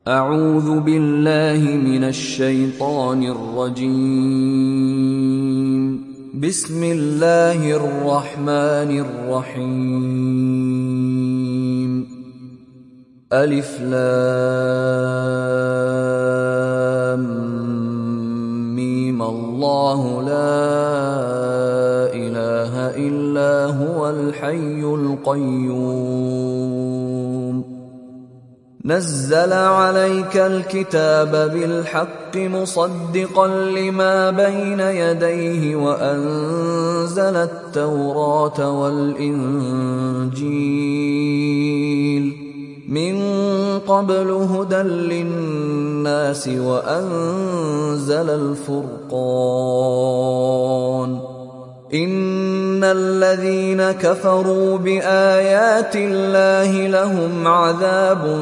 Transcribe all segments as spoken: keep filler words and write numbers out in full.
أعوذ بالله من الشيطان الرجيم. بسم الله الرحمن الرحيم. ألف لام ميم الله لا إله إلا هو الحي القيوم نزل عليك الكتاب بالحق مصدقا لما بين يديه وأنزل التوراة والإنجيل من قبل هدى للناس وأنزل الفرقان إن الذين كفروا بآيات الله لهم عذاب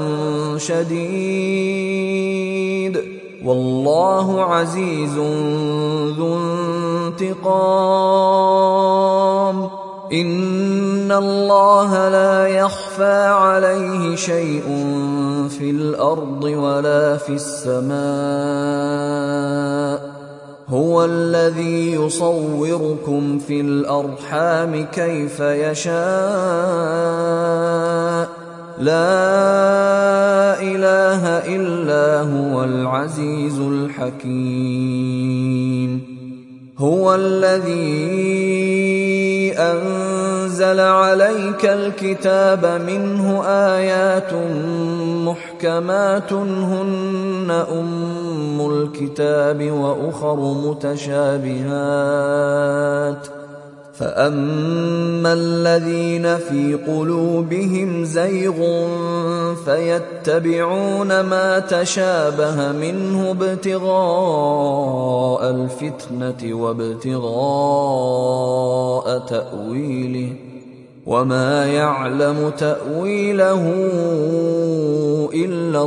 شديد والله عزيز ذو انتقام إن الله لا يخفى عليه شيء في الأرض ولا في السماء هو الذي يصوركم في الأرحام كيف يشاء لا إله إلا هو العزيز الحكيم هو الذي أنزل عليك الكتاب منه آيات محكمات هن أم الكتاب وأخر متشابهات فأما الذين في قلوبهم زيغ فيتبعون ما تشابه منه ابتغاء الفتنة وابتغاء تأويله وما يعلم تأويله إلا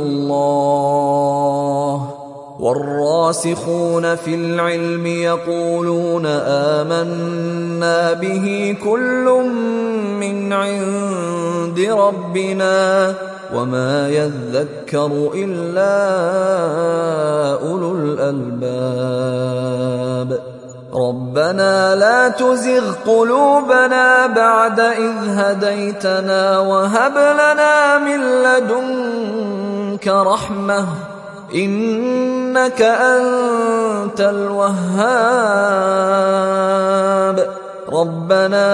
الله والراسخون في العلم يقولون آمنا به كل من عند ربنا وما يذكر إلا أولو الألباب ربنا لا تزغ قلوبنا بعد إذ هديتنا وهب لنا من لدنك رحمة إنك أنت الوهاب ربنا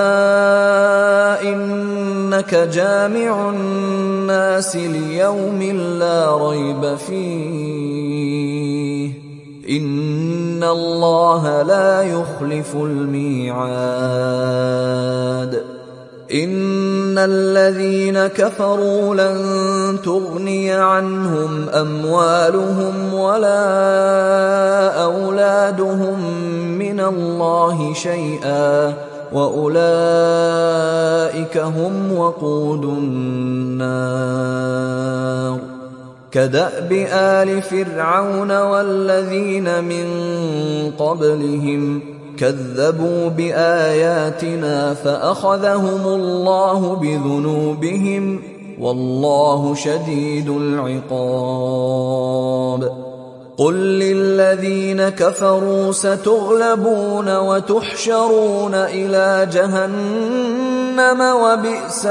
إنك جامع الناس ليوم لا ريب فيه إن الله لا يخلف الميعاد إن الذين كفروا لن تغني عنهم أموالهم ولا أولادهم من الله شيئا وأولئك هم وقود النار كدأب آل فرعون والذين من قبلهم كذبوا بآياتنا فأخذهم الله بذنوبهم والله شديد العقاب قل للذين كفروا ستغلبون وتحشرون إلى جهنم وبئس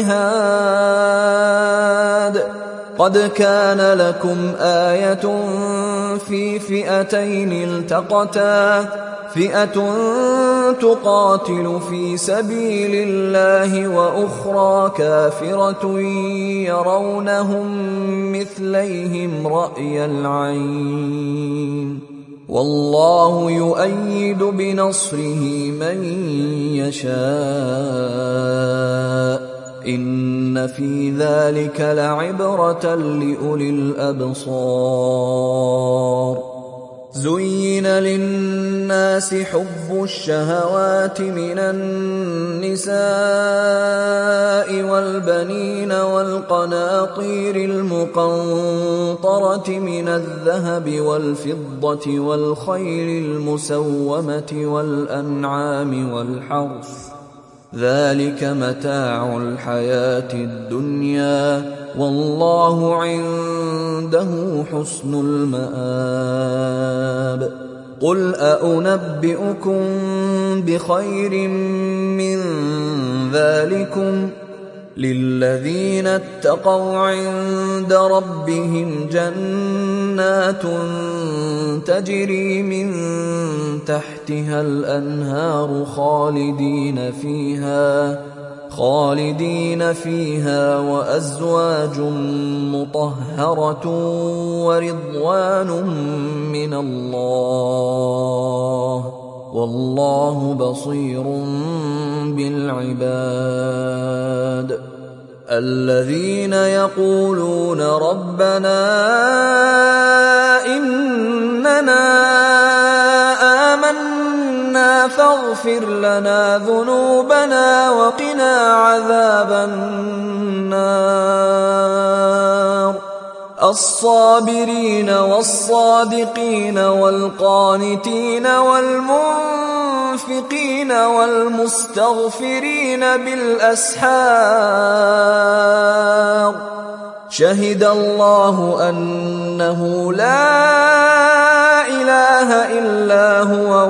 المهاد قد كان لكم آية في فئتين التقتا فئة تقاتل في سبيل الله وأخرى كافرة يرونهم مثليهم رأي العين والله يؤيد بنصره من يشاء إن في ذلك لعبرة لأولي الأبصار زين للناس حب الشهوات من النساء والبنين والقناطير المقنطرة من الذهب والفضة والخيل المسومة والأنعام والحرث ذلك متاع الحياة الدنيا والله عنده حسن المآب. قل أأنبئكم بخير من ذلكم للذين اتقوا عند ربهم جنات تجري من تحتها الأنهار خالدين فيها خالدين فيها وأزواج مطهرة ورضوان من الله والله بصير بالعباد. الذين يقولون ربنا إننا آمنا فاغفر لنا ذنوبنا وقنا عذاب النار. الصابرين والصادقين والقانتين والمنفقين والمستغفرين بالأسحار. شهد الله أنه لا إله إلا هو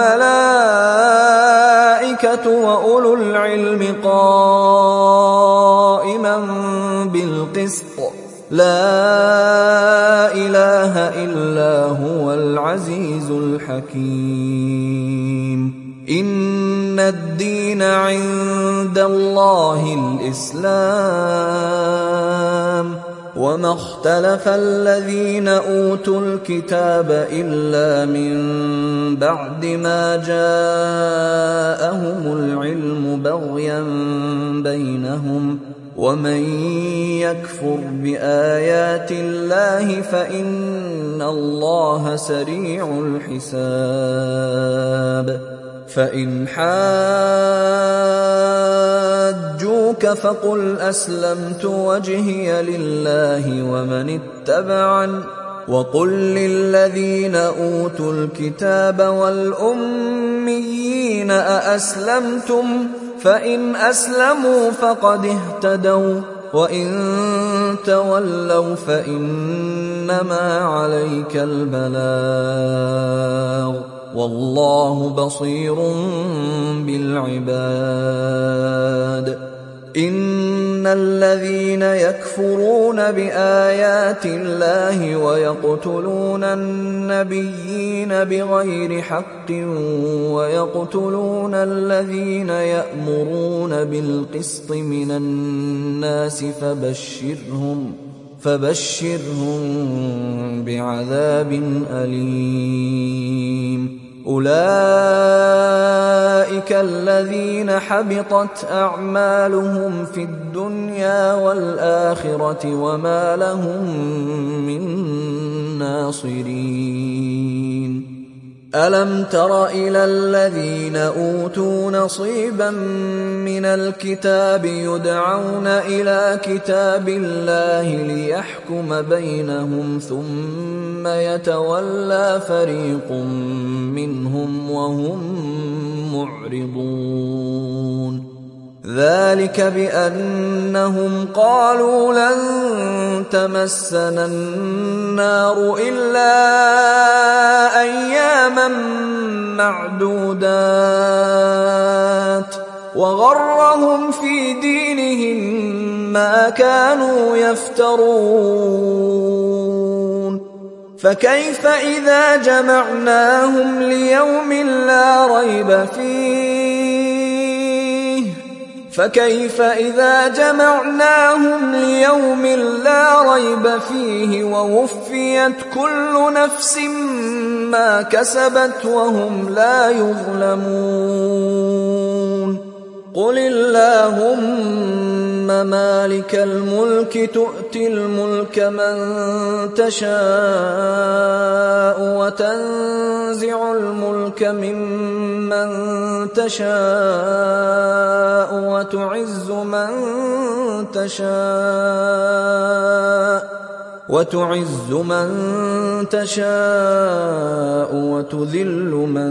والملائكة وأولو العلم قائما بالقسط لا إله إلا هو العزيز الحكيم. إن الدين عند الله الإسلام وما اختلف الذين أوتوا الكتاب إلا من بعد ما جاءهم العلم بغيا بينهم ومن يكفر بآيات الله فإن الله سريع الحساب. فإن حاجوك فقل أسلمت وجهي لله ومن اتبعني وقل للذين أوتوا الكتاب والأميين أأسلمتم فإن أسلموا فقد اهتدوا وإن تولوا فإنما عليك البلاغ والله بصير بالعباد. إن الذين يكفرون بآيات الله ويقتلون النبيين بغير حق ويقتلون الذين يأمرون بالقسط من الناس فبشرهم فبشرهم بعذاب أليم. أولئك الذين حبطت أعمالهم في الدنيا والآخرة وما لهم من ناصرين. ألم تر إلى الذين أوتوا نصيبا من الكتاب يدعون إلى كتاب الله ليحكم بينهم ثم يتولى فريق منهم وهم معرضون. ذلك بأنهم قالوا لن تمسنا النار إلا أياما معدودات وغرهم في دينهم ما كانوا يفترون. فكيف إذا جمعناهم ليوم لا ريب فيه فكيف إذا جمعناهم ليوم لا ريب فيه ووفيت كل نفس ما كسبت وهم لا يظلمون. قل اللهم مالك الملك تؤتي الملك من تشاء وتنزع الملك ممن تشاء وتعز من تشاء وتعز من تشاء وتذل من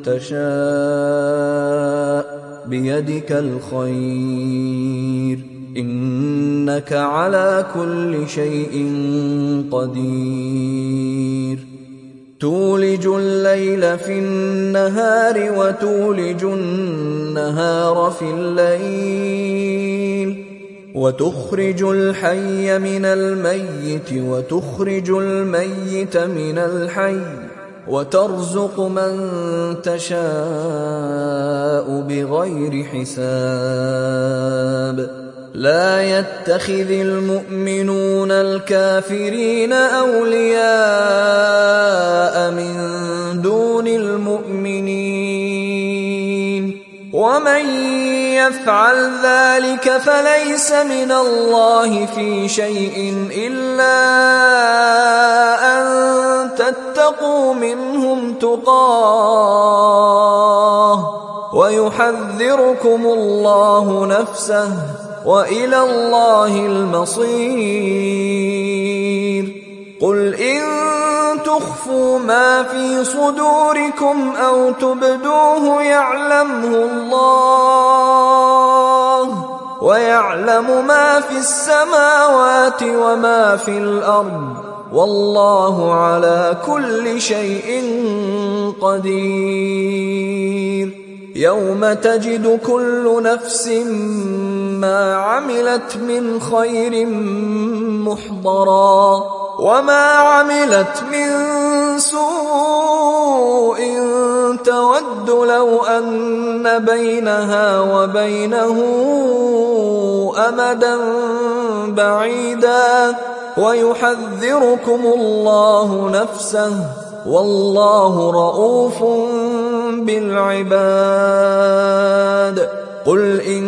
تشاء بيدك الخير إنك على كل شيء قدير تولج الليل في النهار وتولج النهار في الليل وتخرج الحي من الميت وتخرج الميت من الحي وترزق من تشاء بغير حساب لا يتخذ المؤمنون الكافرين أولياء من دون المؤمنين ومن يفعل ذلك فليس من الله في شيء إلا أن تتقوا منهم تقاه ويحذركم الله نفسه وإلى الله المصير قل إن تخفوا ما في صدوركم أو تبدوه يعلمه الله ويعلم ما في السماوات وما في الأرض والله على كل شيء قدير يوم تجد كل نفس ما عملت من خير محضرا وما عملت من سوء تود لو أن بينها وبينه أمدا بعيدا ويحذركم الله نفسه والله رؤوف بالعباد قل إن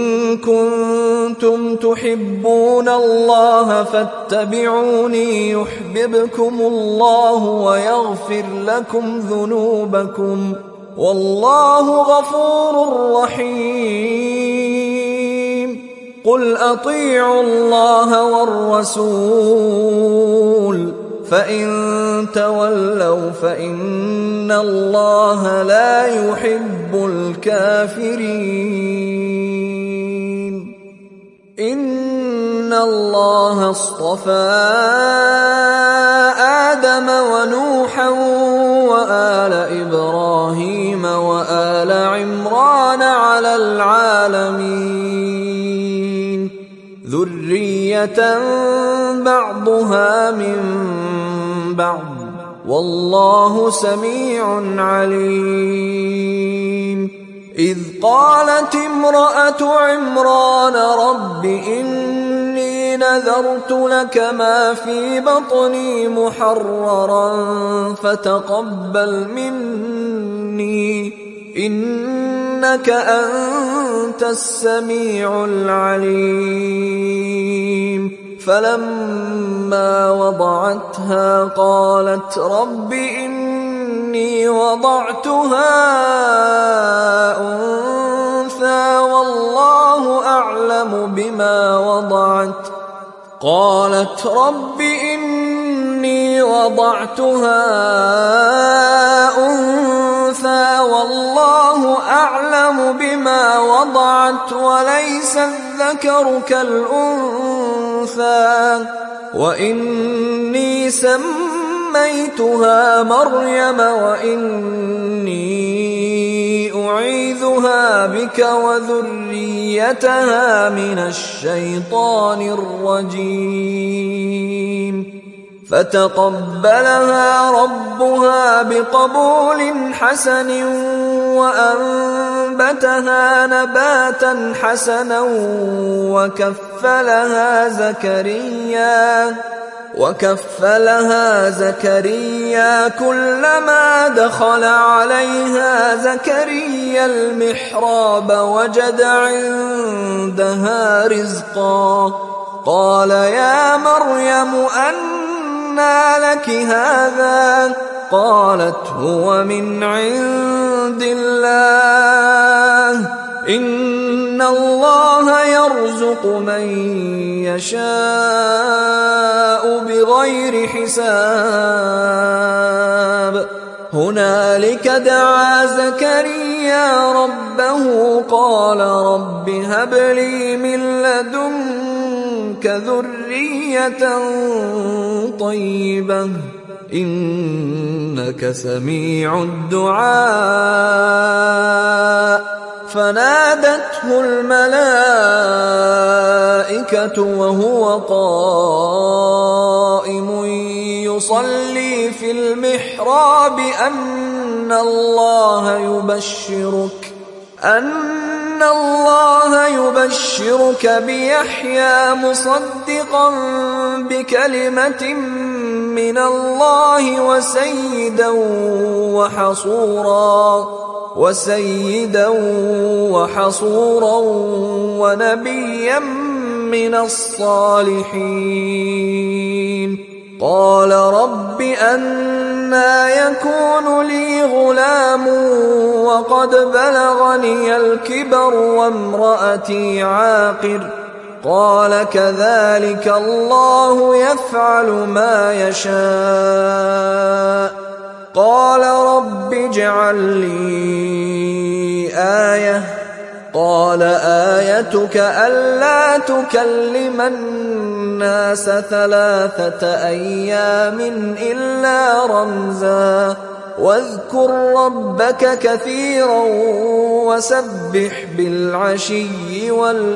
كنتم تحبون الله فاتبعوني يحببكم الله ويغفر لكم ذنوبكم والله غفور رحيم قل أطيعوا الله والرسول فإن تولوا فإن الله لا يحب الكافرين إن الله اصطفى آدم ونوحا وآل إبراهيم وآل عمران على العالمين ذرية بعضها من بعض والله سميع عليم إذ قالت امرأة عمران رب إني نذرت لك ما في بطني محررا فتقبل مني إنك أنت السميع العليم فلما وضعتها قالت رب إني وضعتها أنثى والله أعلم بما وضعت قالت رب إني وضعتها أنثى والله أعلم بما وضعت وليس الذكر كالأنثى وإني سميتها مريم وإني أعيذها بك وذريتها من الشيطان الرجيم فتقبلها ربها بقبول حسن وأنبتها نباتا حسنا وكفلها زكريا وكفلها زكريا كلما دخل عليها زكريا المحراب وجد عندها رزقا قال يا مريم أنى لك هذا قالت هو من عند الله إن الله يرزق من يشاء بغير حساب هنالك دعا زكريا ربه قال رب هب لي من لدنك ذرية طيبة إنك سميع الدعاء فنادته الملائكة وهو قائم يصلي في المحراب أن الله يبشرك أن الله يبشرك بيحيى مصدقا بكلمة من الله وسيدا وحصورا وسيدا وحصورا ونبيا من الصالحين قال رب أنى يكون لي غلام وقد بلغني الكبر وامرأتي عاقر قال كذلك الله يفعل ما يشاء قال رب اجعل لي آية قال آيتك ألا تكلم الناس ثلاثة أيام إلا رمزا واذكر ربك كثيرا وسبح بالعشي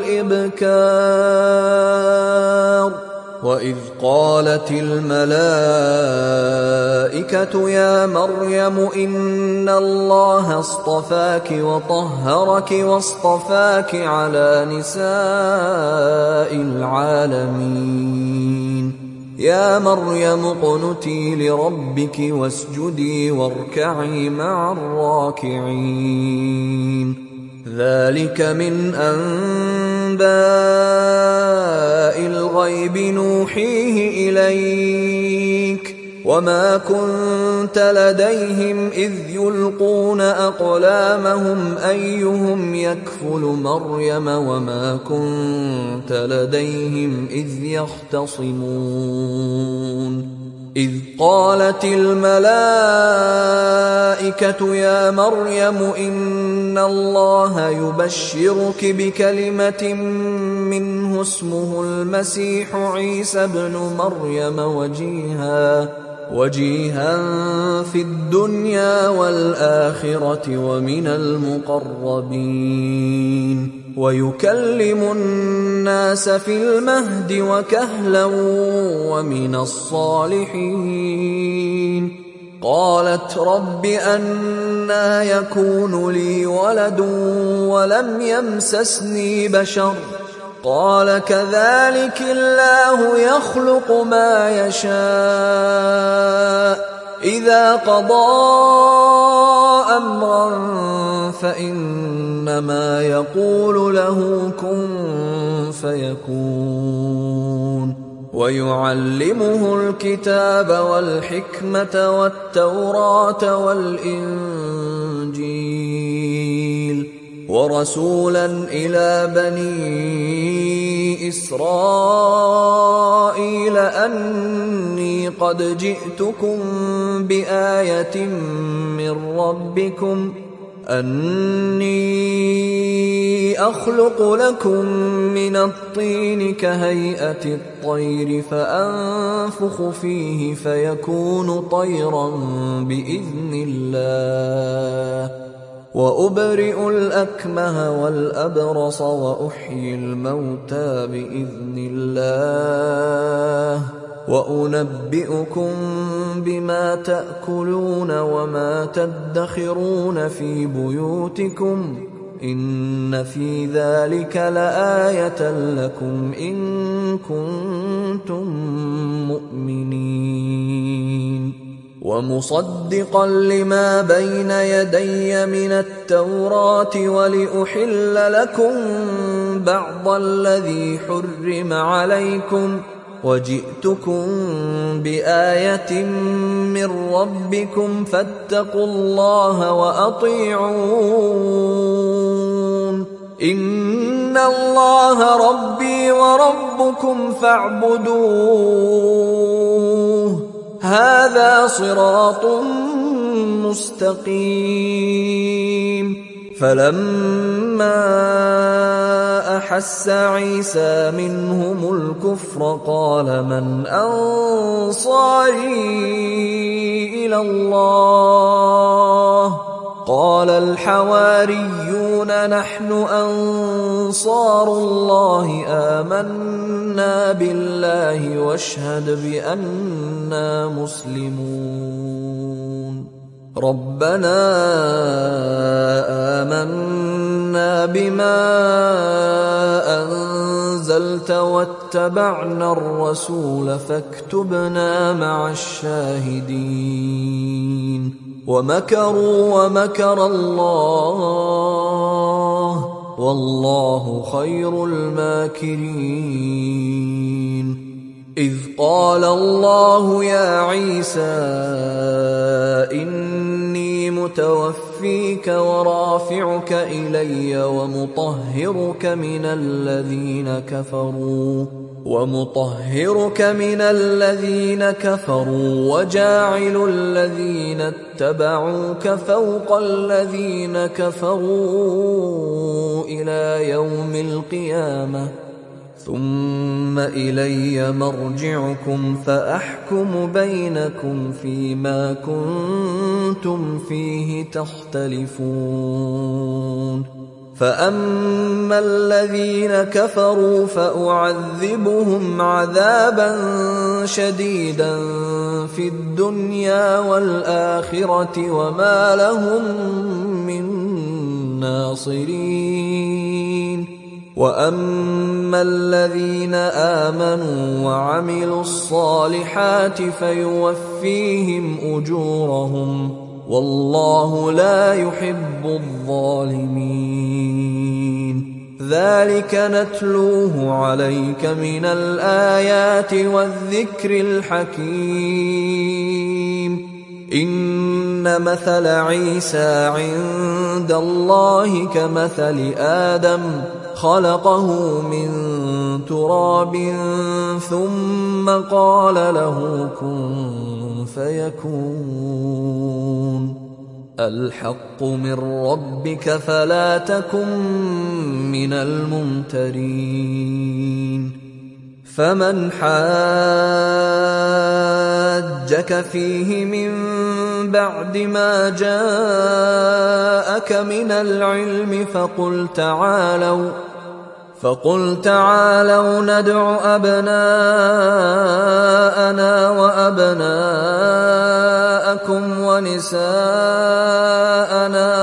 والإبكار وإذ قالت الملائكة يا مريم إن الله اصطفاك وطهرك واصطفاك على نساء العالمين يا مريم اقنتي لربك واسجدي واركعي مع الراكعين ذلك من أنباء الغيب نوحيه إليك وما كنت لديهم إذ يلقون أقلامهم أيهم يكفل مريم وما كنت لديهم إذ يختصمون إذ قالت الملائكة يا مريم إن الله يبشرك بكلمة منه اسمه المسيح عيسى ابن مريم وجيها وجيها في الدنيا والآخرة ومن المقربين ويكلم الناس في المهد وكهلا ومن الصالحين قالت رب أنى يكون لي ولد ولم يمسسني بشر قال كذلك الله يخلق ما يشاء إذا قضى أمرا فإنما يقول له كن فيكون ويعلمه الكتاب والحكمة والتوراة والإنجيل ورسولا إلى بني إسرائيل أني قد جئتكم بآية من ربكم أني أخلق لكم من الطين كهيئة الطير فأنفخ فيه فيكون طيرا بإذن الله وأبرئ الأكمه والأبرص وأحيي الموتى بإذن الله وأنبئكم بما تأكلون وما تدخرون في بيوتكم إن في ذلك لآية لكم إن كنتم مؤمنين ومصدقا لما بين يدي من التوراة ولأحل لكم بعض الذي حرم عليكم وجئتكم بآية من ربكم فاتقوا الله وأطيعون إن الله ربي وربكم فاعبدوه هذا صراط مستقيم فلما أحس عيسى منهم الكفر قال من أنصاري إلى الله قال الحواريون نحن أنصار الله آمنا بالله واشهد بأننا مسلمون ربنا آمنا بما أنزلت واتبعنا الرسول فاكتبنا مع الشاهدين ومكروا ومكر الله والله خير الماكرين إذ قال الله يا عيسى إني متوفيك ورافعك إلي ومطهرك من الذين كفروا ومطهرك من الذين كفروا وجاعل الذين اتبعوك فوق الذين كفروا إلى يوم القيامة ثم إلي مرجعكم فأحكم بينكم فيما كنتم فيه تختلفون فأما الذين كفروا فأعذبهم عذابا شديدا في الدنيا والآخرة وما لهم من ناصرين وأما الذين آمنوا وعملوا الصالحات فيوفيهم أجورهم والله لا يحب الظالمين ذلك نتلوه عليك من الآيات والذكر الحكيم إن مثل عيسى عند الله كمثل آدم خلقه من تراب ثم قال له كن فيكون الحق من ربك فلا تكن من الممترين فمن حاجك فيه من بعد ما جاءك من العلم فقل تعالوا فقل تعالوا ندع أبناءنا وأبناءكم ونساءنا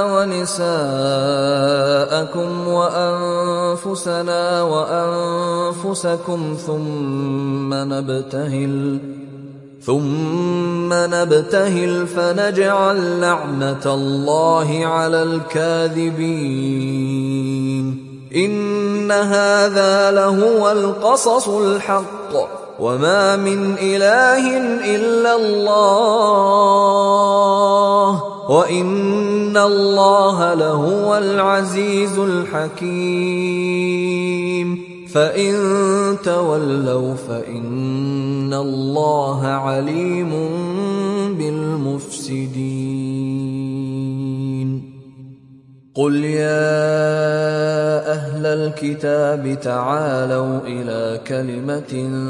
ونساءكم وأنفسنا وأنفسكم ثم نبتهل ثم نبتهل فنجعل لعنة الله على الكاذبين إن هذا لهو القصص الحق وما من إله إلا الله وإن الله لهو العزيز الحكيم فإن تولوا فإن الله عليم بالمفسدين قل يا أهل الكتاب تعالوا إلى كلمة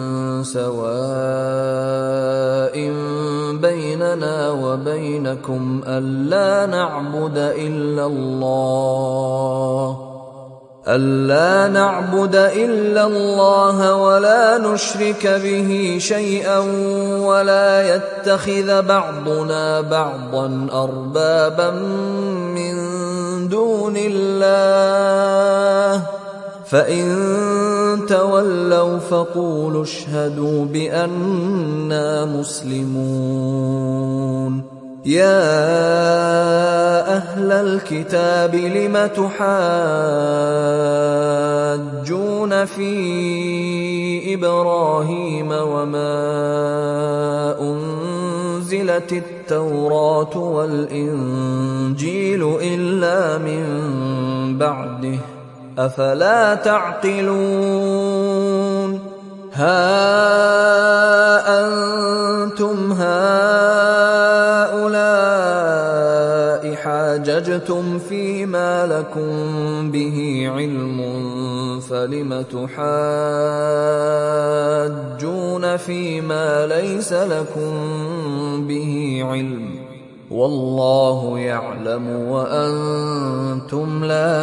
سواء بيننا وبينكم ألا نعبد إلا الله ألا نعبد إلا الله ولا نشرك به شيئا ولا يتخذ بعضنا بعضا أربابا من دون الله فإن تولوا فقولوا اشهدوا بأننا مسلمون يا أهل الكتاب لم تحاجون في إبراهيم وما أنزلت التوراة والإنجيل إلا من بعده أفلا تعقلون ها أنتم هؤلاء حاججتم فيما لكم به علم فلم تحاجون فيما ليس لكم به علم والله يعلم وأنتم لا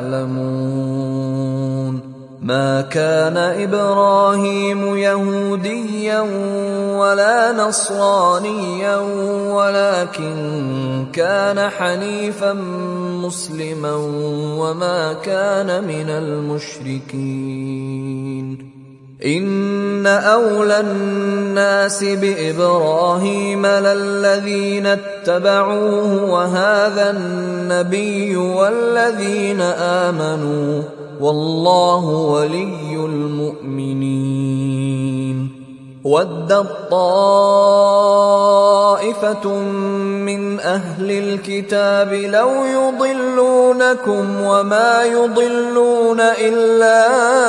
تعلمون. ما كان إبراهيم يهوديا ولا نصرانيا ولكن كان حنيفا مسلما وما كان من المشركين. إن أولى الناس بإبراهيم للذين اتبعوه وهذا النبي والذين آمنوا والله ولي المؤمنين. ودت طائفة من أهل الكتاب لو يضلونكم وما يضلون إلا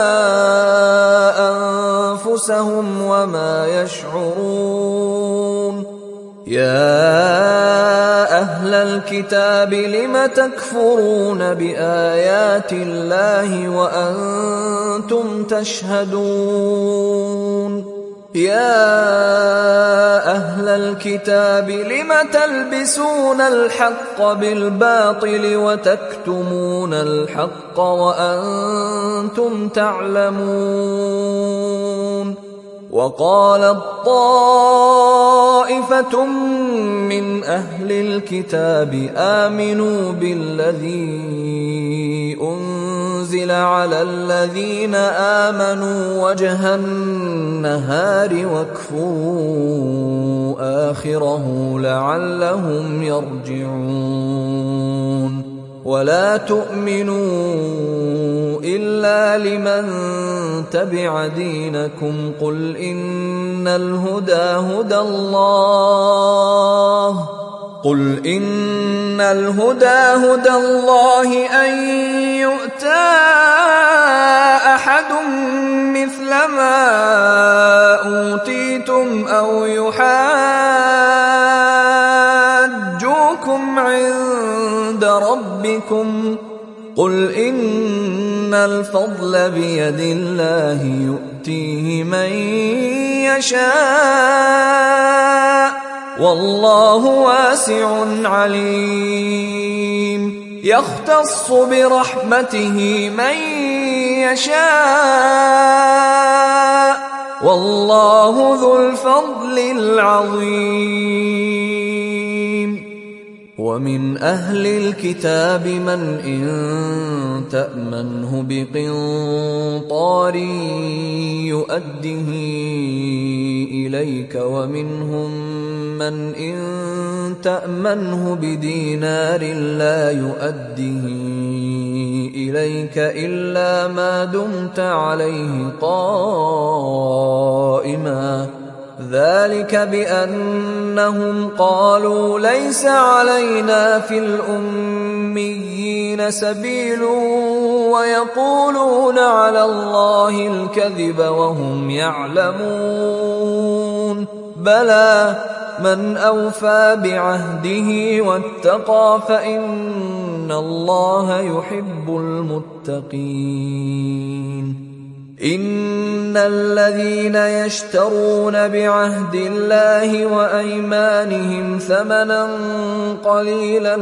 أنفسهم وما يشعرون. يا أهل الكتاب لم تكفرون بآيات الله وأنتم تشهدون. يا أهل الكتاب لم تلبسون الحق بالباطل وتكتمون الحق وأنتم تعلمون. وقالت طائفة من أهل الكتاب آمنوا بالذي أنزل على الذين آمنوا وجه النهار واكفروا آخره لعلهم يرجعون. ولا تؤمنوا إلا لمن تبع دينكم قل إن الهدى هدى الله قل إن الهدى هدى الله أن يؤتى أحد مثل ما أوتيتم أو يحاجوكم عند ربكم قل إن الفضل بيد الله يؤتيه من يشاء والله واسع عليم. يختص برحمته من يشاء والله ذو الفضل العظيم. ومن أهل الكتاب من إن تأمنه بقنطار يؤده إليك ومنهم من إن تأمنه بدينار لا يؤده إليك إلا ما دمت عليه قائما ذلك بأنهم قالوا ليس علينا في الأميين سبيل ويقولون على الله الكذب وهم يعلمون. بلى من أوفى بعهده واتقى فإن الله يحب المتقين. إن الذين يشترون بعهد الله وأيمانهم ثمنا قليلا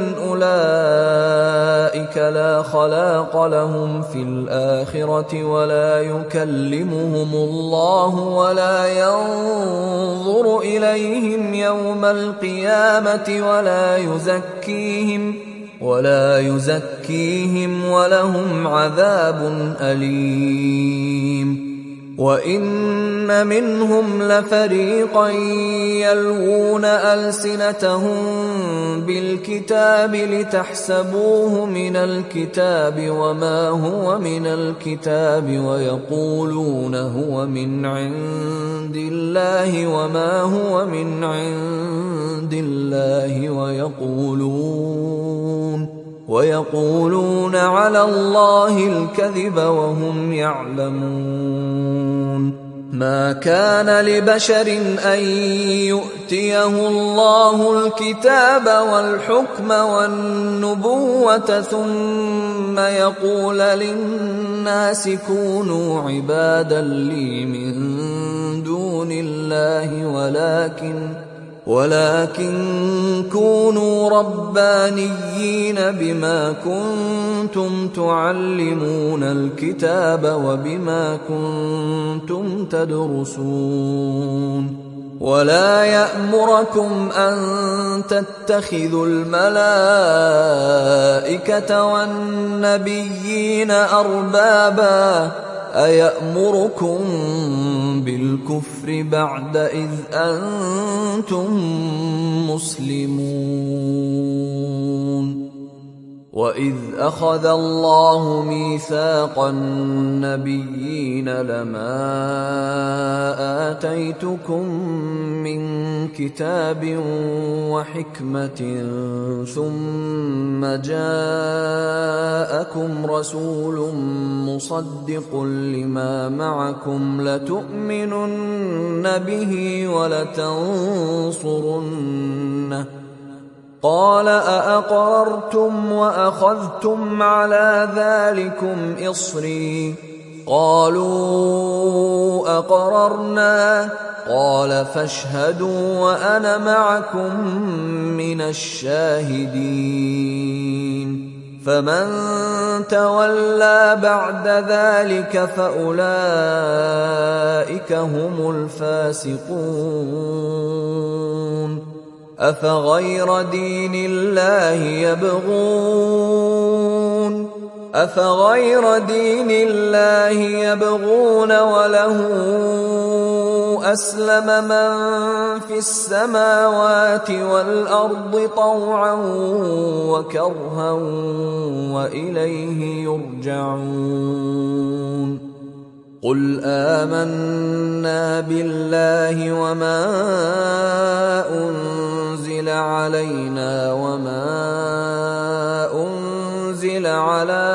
أولئك لا خلاق لهم في الآخرة ولا يكلمهم الله ولا ينظر إليهم يوم القيامة ولا يزكيهم ولا يزكيهم ولهم عذاب أليم. وإن منهم لفريقا يلوون ألسنتهم بالكتاب لتحسبوه من الكتاب وما هو من الكتاب ويقولون هو من عند الله وما هو من عند الله ويقولون ويقولون على الله الكذب وهم يعلمون. ما كان لبشر أن يؤتيه الله الكتاب والحكم والنبوة ثم يقول للناس كونوا عبادا لي من دون الله ولكن ولكن كونوا ربانيين بما كنتم تعلمون الكتاب وبما كنتم تدرسون ولا يأمركم أن تتخذوا الملائكة والنبيين أربابا أيأمركم بالكفر بعد إذ أنتم مسلمون وإذ أخذ الله ميثاق النبيين لما آتيتكم من كتاب وحكمة ثم جاءكم رسول مصدق لما معكم لتؤمنن به ولتنصرنه قال أأقررتم وأخذتم على ذلكم إصري قالوا أقررنا قال فاشهدوا وأنا معكم من الشاهدين فمن تولى بعد ذلك فأولئك هم الفاسقون أفغير دين الله يبغون أفغير دين الله يبغون وله أسلم من في السماوات والأرض طوعا وكرها وإليه يرجعون قل آمنا بالله وما أنزل علينا وما أنزل على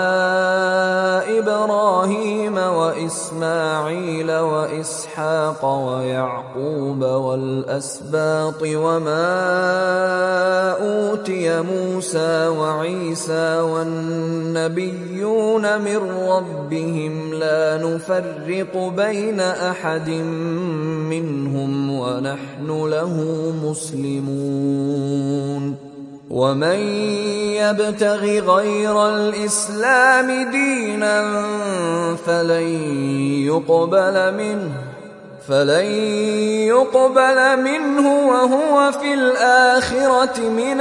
إبراهيم وإسماعيل وإسحاق ويعقوب والأسباط وما أوتي موسى وعيسى والنبيون من ربهم لا نفرق بين أحد منهم ونحن له مسلمون ومن يبتغ غير الإسلام دينا فلن يقبل منه فلن يقبل منه وهو في الآخرة من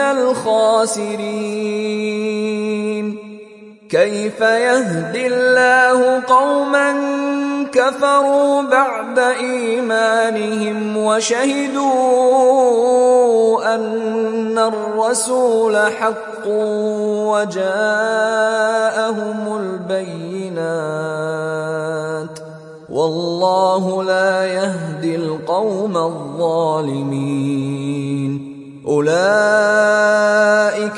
الخاسرين كيف يهدي الله قوما كفروا بعد إيمانهم وشهدوا أن الرسول حق وجاءهم البينات والله لا يهدي القوم الظالمين أولئك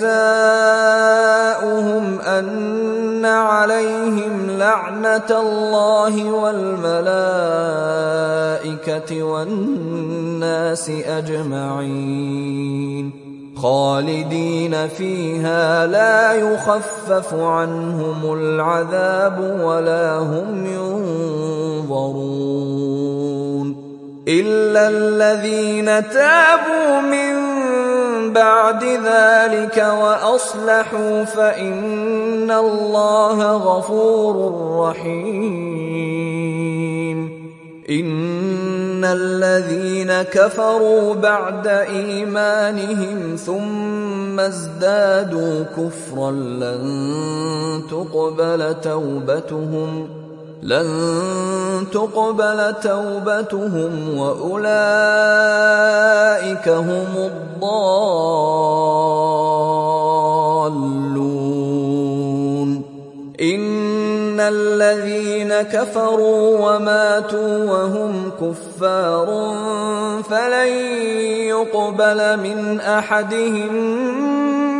جزاؤهم أن عليهم لعنة الله والملائكة والناس أجمعين خالدين فيها لا يخفف عنهم العذاب ولا هم ينظرون إلا الذين تابوا من بعد ذلك وأصلحوا فإن الله غفور رحيم إن الذين كفروا بعد إيمانهم ثم ازدادوا كفرا لن تقبل توبتهم لن تقبل توبتهم وأولئك هم الضالون إن الذين كفروا وماتوا وهم كفار فلن يقبل من أحدهم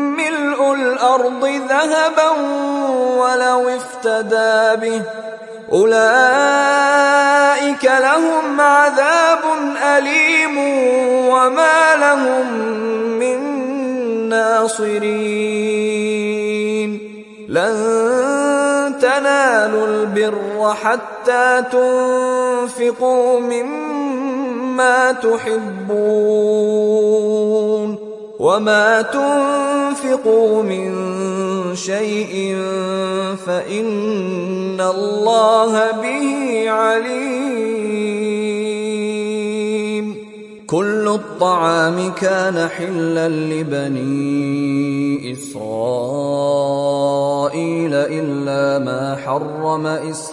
ملء الأرض ذهبا ولو افتدى به أولئك لهم عذاب أليم وما لهم من ناصرين لن تنالوا البر حتى تنفقوا مما تحبون وما تنفقوا من شيء فإن الله به عليم. كل الطعام كان حلا لبني إسرائيل إلا ما حرم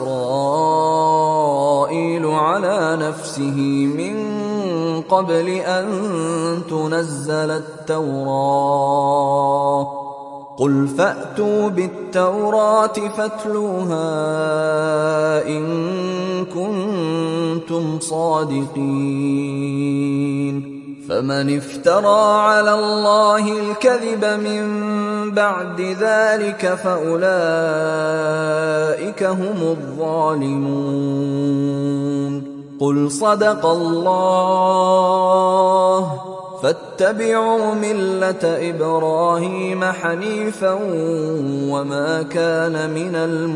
إسرائيل على نفسه من قبل أن تنزل التوراة قل فأتوا بالتوراة فاتلوها إن كنتم صادقين. فمن افترى على الله الكذب من بعد ذلك فأولئك هم الظالمون. قل صدق الله فاتبعوا ملة إبراهيم حنيفا وما كان من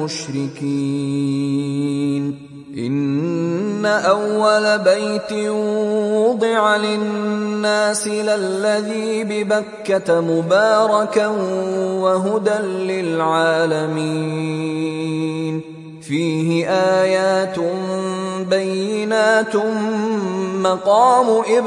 المشركين. إن أول بيت وضع للناس للذي ببكة مباركا وهدى للعالمين فيه آيات بينات مقام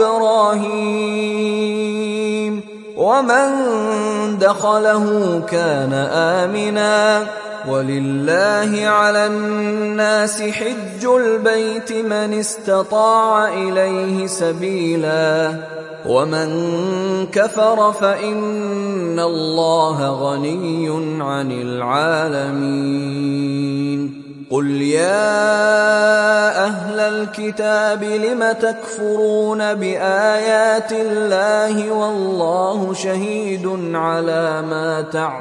إبراهيم ومن دخله كان آمنا ولله على الناس حج البيت من استطاع إليه سبيلا ومن كفر فإن الله غني عن العالمين. قل يا أهل الكتاب لم تكفرون بآيات الله والله شهيد على ما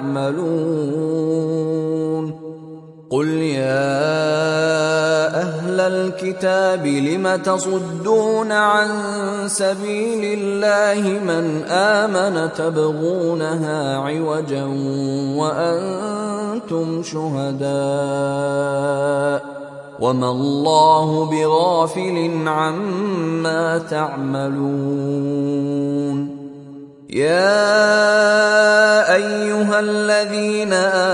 تعملون. قل يا أهل الكتاب لم تصدون عن سبيل الله من آمن تبغونها عوجا وأنتم شهداء وما الله بغافل عما تعملون. يا أيها الذين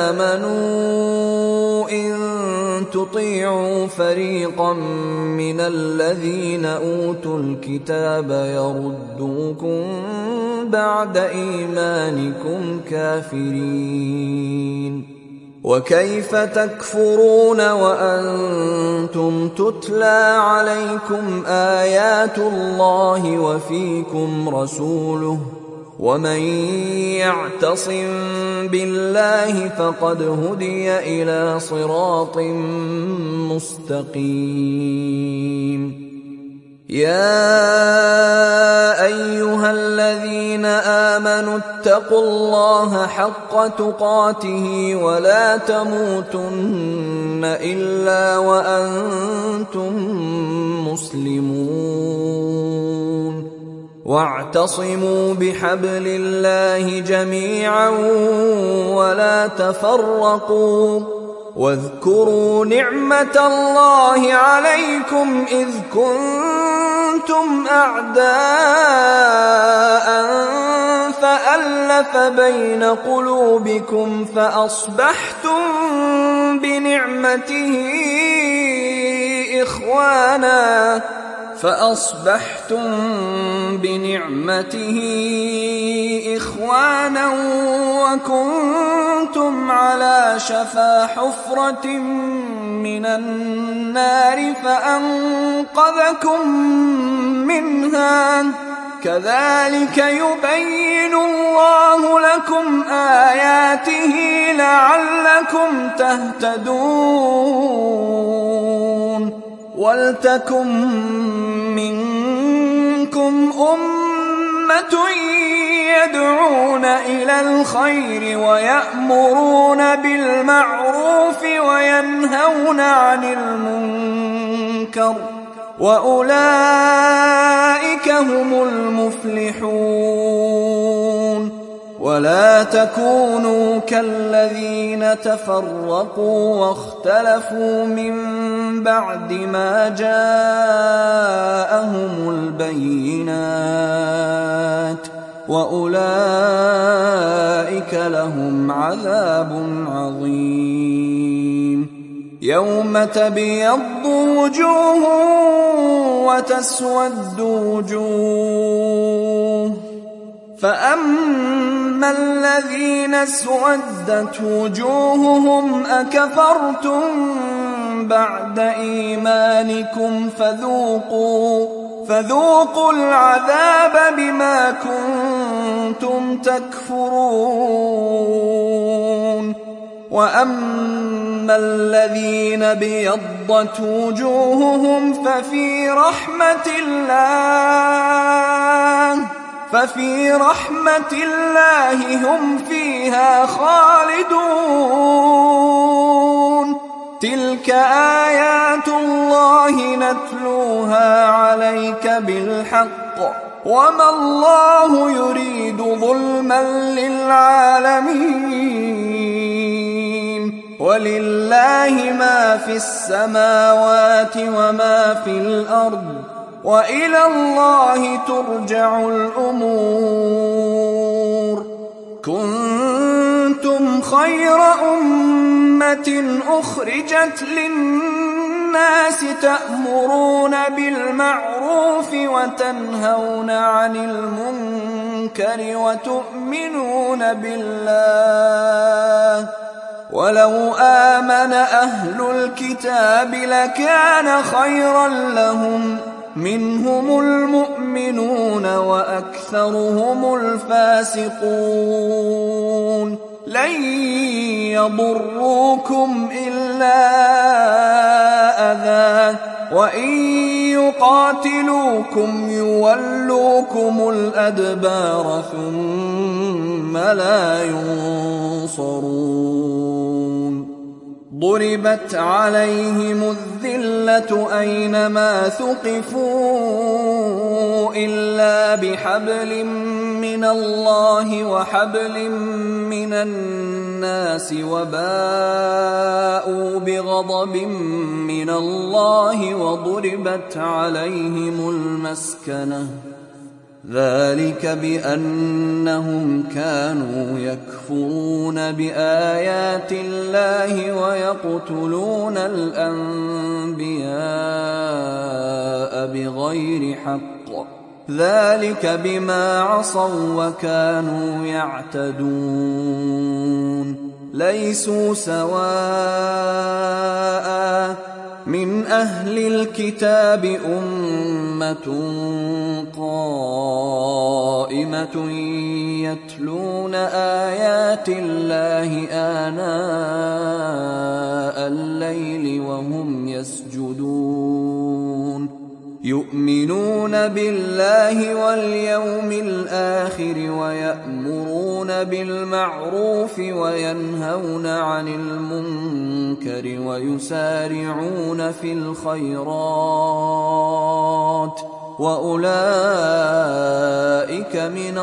آمنوا إن تطيعوا فريقا من الذين أوتوا الكتاب يردوكم بعد إيمانكم كافرين. وكيف تكفرون وأنتم تتلى عليكم آيات الله وفيكم رسوله ومن يعتصم بالله فقد هدي إلى صراط مستقيم. يا أيها الذين آمنوا اتقوا الله حق تقاته ولا تموتن إلا وأنتم مسلمون. واعتصموا بحبل الله جميعا ولا تفرقوا واذكروا نعمة الله عليكم إذ كنتم أعداء فألف بين قلوبكم فأصبحتم بنعمته إخوانا فأصبحتم بنعمته إخوانا وكنتم على شفا حفرة من النار فأنقذكم منها كذلك يبين الله لكم آياته لعلكم تهتدون. ولتكن منكم أمة يدعون إلى الخير ويأمرون بالمعروف وينهون عن المنكر وأولئك هم المفلحون. ولا تكونوا كالذين تفرقوا واختلفوا من بعد ما جاءهم البينات وأولئك لهم عذاب عظيم. يوم تبيض وجوه وتسود وجوه، فأما الذين اسودت وجوههم أكفرتم بعد إيمانكم فذوقوا فذوقوا العذاب بما كنتم تكفرون. وأما الذين بيضت وجوههم ففي رحمة الله ففي رحمة الله هم فيها خالدون. تلك آيات الله نتلوها عليك بالحق وما الله يريد ظلما للعالمين. ولله ما في السماوات وما في الأرض وإلى الله ترجع الأمور. كنتم خير أمة أخرجت للناس تأمرون بالمعروف وتنهون عن المنكر وتؤمنون بالله. ولو آمن أهل الكتاب لكان خيرا لهم، منهم المؤمنون وأكثرهم الفاسقون. لن يضروكم إلا أذى وإن يقاتلوكم يولوكم الأدبار ثم لا ينصرون. ضربت عليهم الذلة أينما ثقفوا إلا بحبل من الله وحبل من الناس وباءوا بغضب من الله وضربت عليهم المسكنة. ذلك بأنهم كانوا يكفرون بآيات الله ويقتلون الأنبياء بغير حق. ذلك بما عصوا وكانوا يعتدون. ليسوا سواء من أهل الكتاب أمة قائمة يتلون آيات الله آناء الليل وهم يسجدون. يؤمنون بالله واليوم الآخر ويأمرون بالمعروف وينهون عن المنكر ويسارعون في الخيرات وأولئك من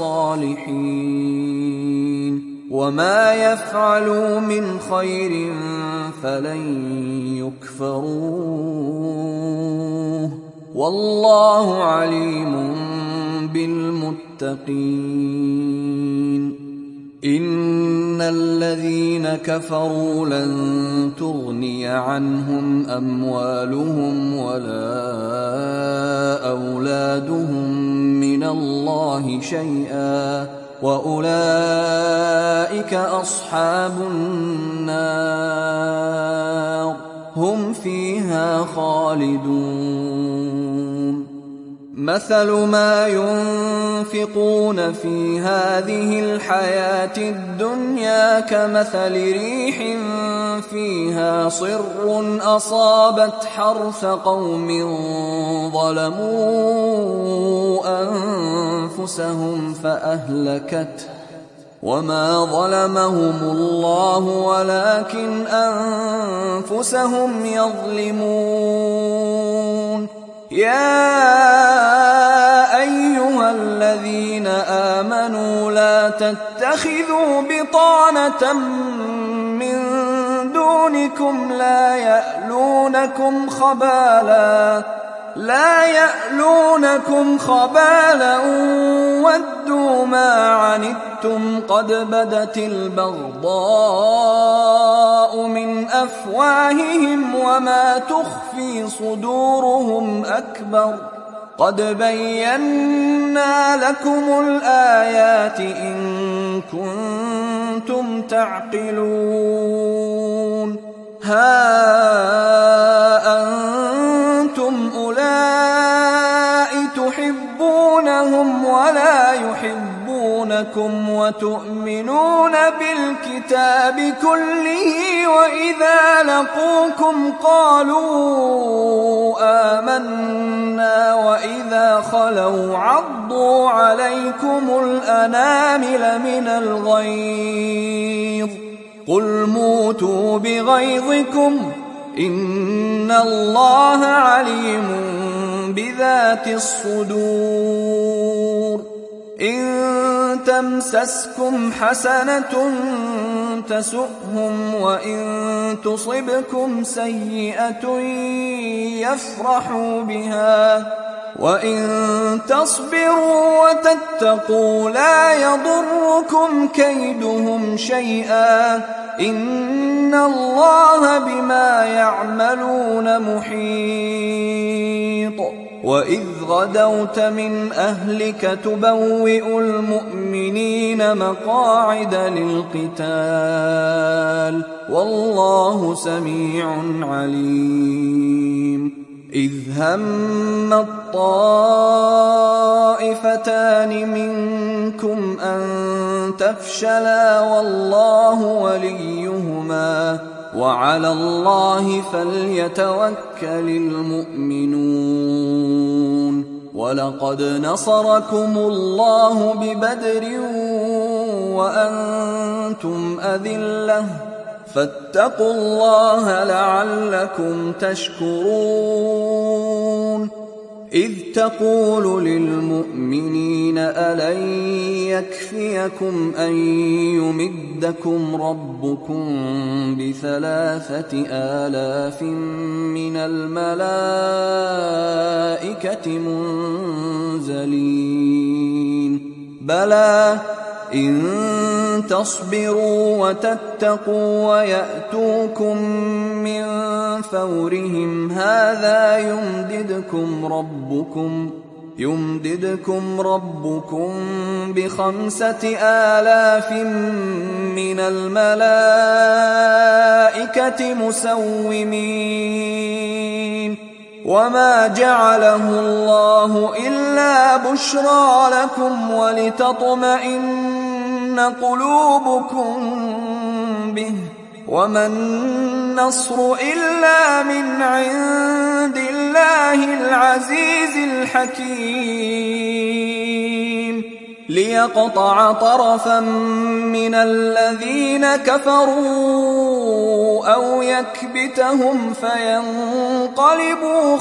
الصالحين. وما يفعلوا من خير فلن يكفروه والله عليم بالمتقين. إن الذين كفروا لن تغني عنهم أموالهم ولا أولادهم من الله شيئا وأولئك أصحاب النار هم فيها خالدون. مثل ما ينفقون في هذه الحياة الدنيا كمثل ريح فيها صر أصابت حرث قوم ظلموا أنفسهم فأهلكته وما ظلمهم الله ولكن أنفسهم يظلمون. يا أيها الذين آمنوا لا تتخذوا بطانة من دونكم لا يألونكم خبالا لا يألونكم خبالا ودوا ما عنتم قد بدت البغضاء من أفواههم وما تخفي صدورهم أكبر قد بينا لكم الآيات إن كنتم تعقلون. ها أنتم أولئك تحبونهم ولا يحبونكم وتؤمنون بالكتاب كله وإذا لقوكم قالوا آمنا وإذا خلوا عضوا عليكم الأنامل من الغيظ قل موتوا بغيظكم إن الله عليم بذات الصدور. إن تمسسكم حسنة تسؤهم وإن تصبكم سيئة يفرحوا بها وإن تصبروا وتتقوا لا يضركم كيدهم شيئا إن الله بما يعملون محيط. وإذ غدوت من أهلك تبوئ المؤمنين مقاعد للقتال والله سميع عليم. إذ هم الطائفتان منكم أن تفشلا والله وليهما وعلى الله فليتوكل المؤمنون. ولقد نصركم الله ببدر وأنتم أذلة فاتقوا الله لعلكم تشكرون. إذ تقول للمؤمنين ألن يكفيكم أن يمدكم ربكم بثلاثة آلاف من الملائكة منزلين بلى إن تصبروا وتتقوا ويأتوكم من فورهم هذا يمددكم ربكم يمددكم ربكم بخمسة آلاف من الملائكة مسومين. وما جعله الله إلا بشرى لكم ولتطمئن قلوبكم به وما النصر إلا من عند الله العزيز الحكيم ليقطع طرفا من الذين كفروا أو يكبتهم فينقلبوا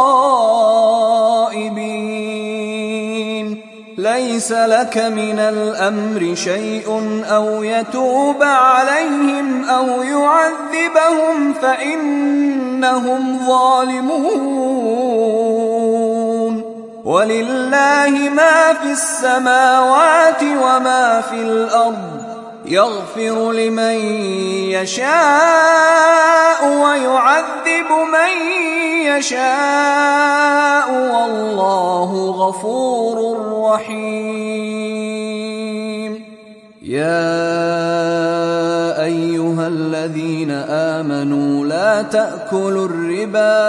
خائبين. ليس لك من الأمر شيء أو يتوب عليهم أو يعذبهم فإنهم ظالمون. ولله ما في السماوات وما في الأرض يغفر لمن يشاء ويعذب من يشاء والله غفور رحيم. يا أيها الذين آمنوا لا تأكلوا الربا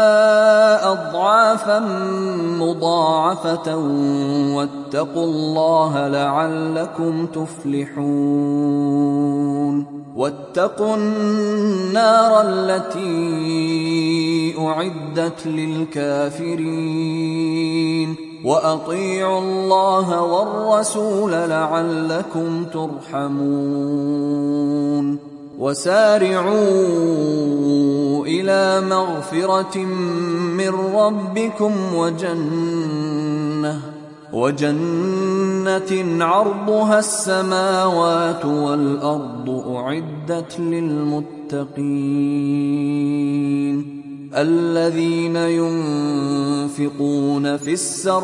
أضعافا مضاعفة واتقوا الله لعلكم تفلحون. واتقوا النار التي أعدت للكافرين وأطيعوا الله والرسول لعلكم ترحمون وسارعوا إلى مغفرة من ربكم وجنة وجنة عرضها السماوات والأرض أعدت للمتقين الذين ينفقون في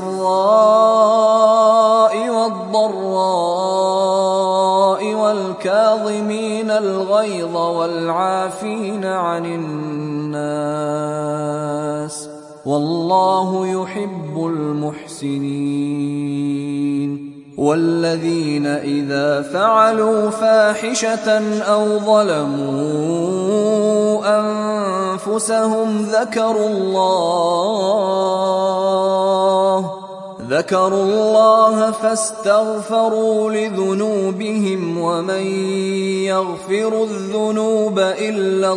السراء والضراء والكاظمين الغيظ والعافين عن الناس والله يحب المحسنين والذين إذا فعلوا فاحشة أو ظلموا أنفسهم ذكروا الله ذكروا الله فاستغفروا لذنوبهم ومن يغفر الذنوب إلا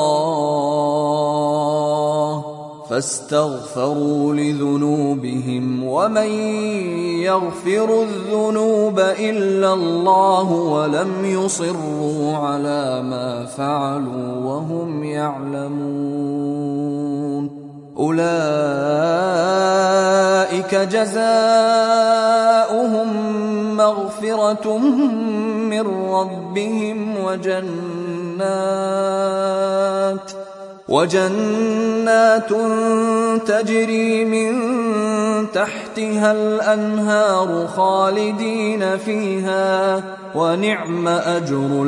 الله فاستغفروا لذنوبهم ومن يغفر الذنوب إلا الله ولم يصروا على ما فعلوا وهم يعلمون أولئك جزاؤهم مغفرة من ربهم وجنات وجنات تجري من تحتها الأنهار خالدين فيها ونعم أجر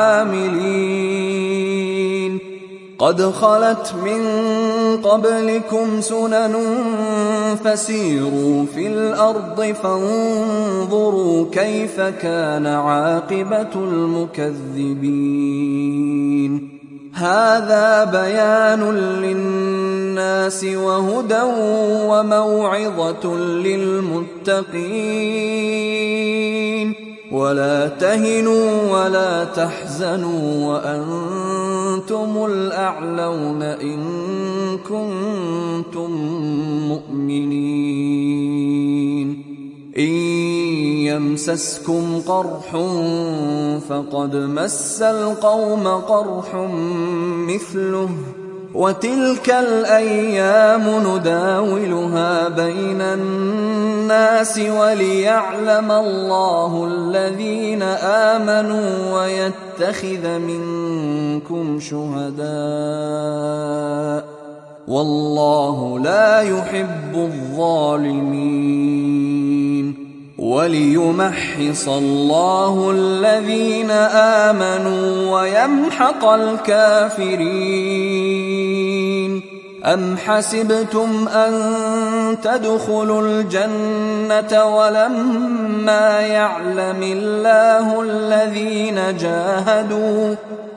العاملين قد خلت من قبلكم سنن فسيروا في الأرض فانظروا كيف كان عاقبة المكذبين هذا بيان للناس وهدى وموعظة للمتقين ولا تهنوا ولا تحزنوا وأنتم الأعلون إن كنتم مؤمنين إن يمسسكم قرح فقد مس القوم قرح مثله وتلك الأيام نداولها بين الناس وليعلم الله الذين آمنوا ويتخذ منكم شهداء والله لا يحب الظالمين وليمحص الله الذين آمنوا ويمحق الكافرين أم حسبتم أن تدخلوا الجنة ولما يعلم الله الذين جاهدوا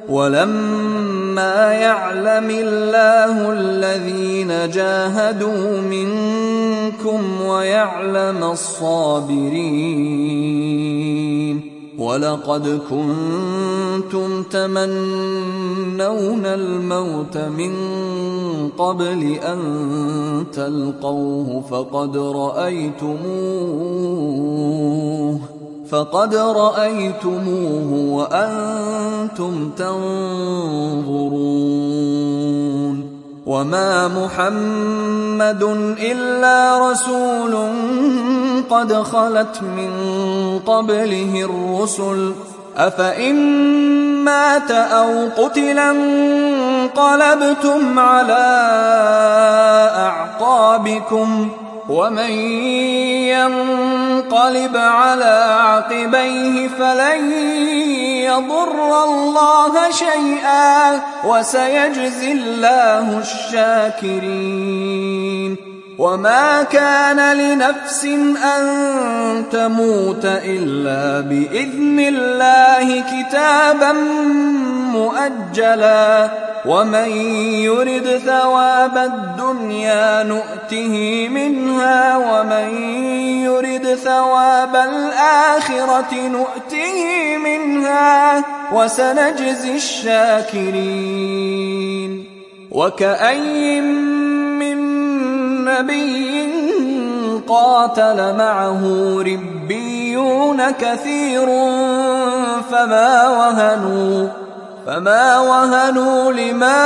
ولما يعلم الله الذين جاهدوا منكم ويعلم الصابرين ولقد كنتم تمنون الموت من قبل أن تلقوه فقد رأيتموه فقد رأيتموه وأنتم تنظرون وما محمد إلا رسول قد خلت من قبله الرسل أفإن مات أو قتلا انقلبتم على أعقابكم ومن ينقلب على عقبيه فلن يضر الله شيئا وسيجزي الله الشاكرين وما كان لنفس أن تموت إلا بإذن الله كتابا مؤجلا ومن يرد ثواب الدنيا نؤته منها ومن يرد ثواب الآخرة نؤته منها وسنجزي الشاكرين وكأي من نبي قاتل معه ربيون كثير فما وهنوا فما وهنوا لما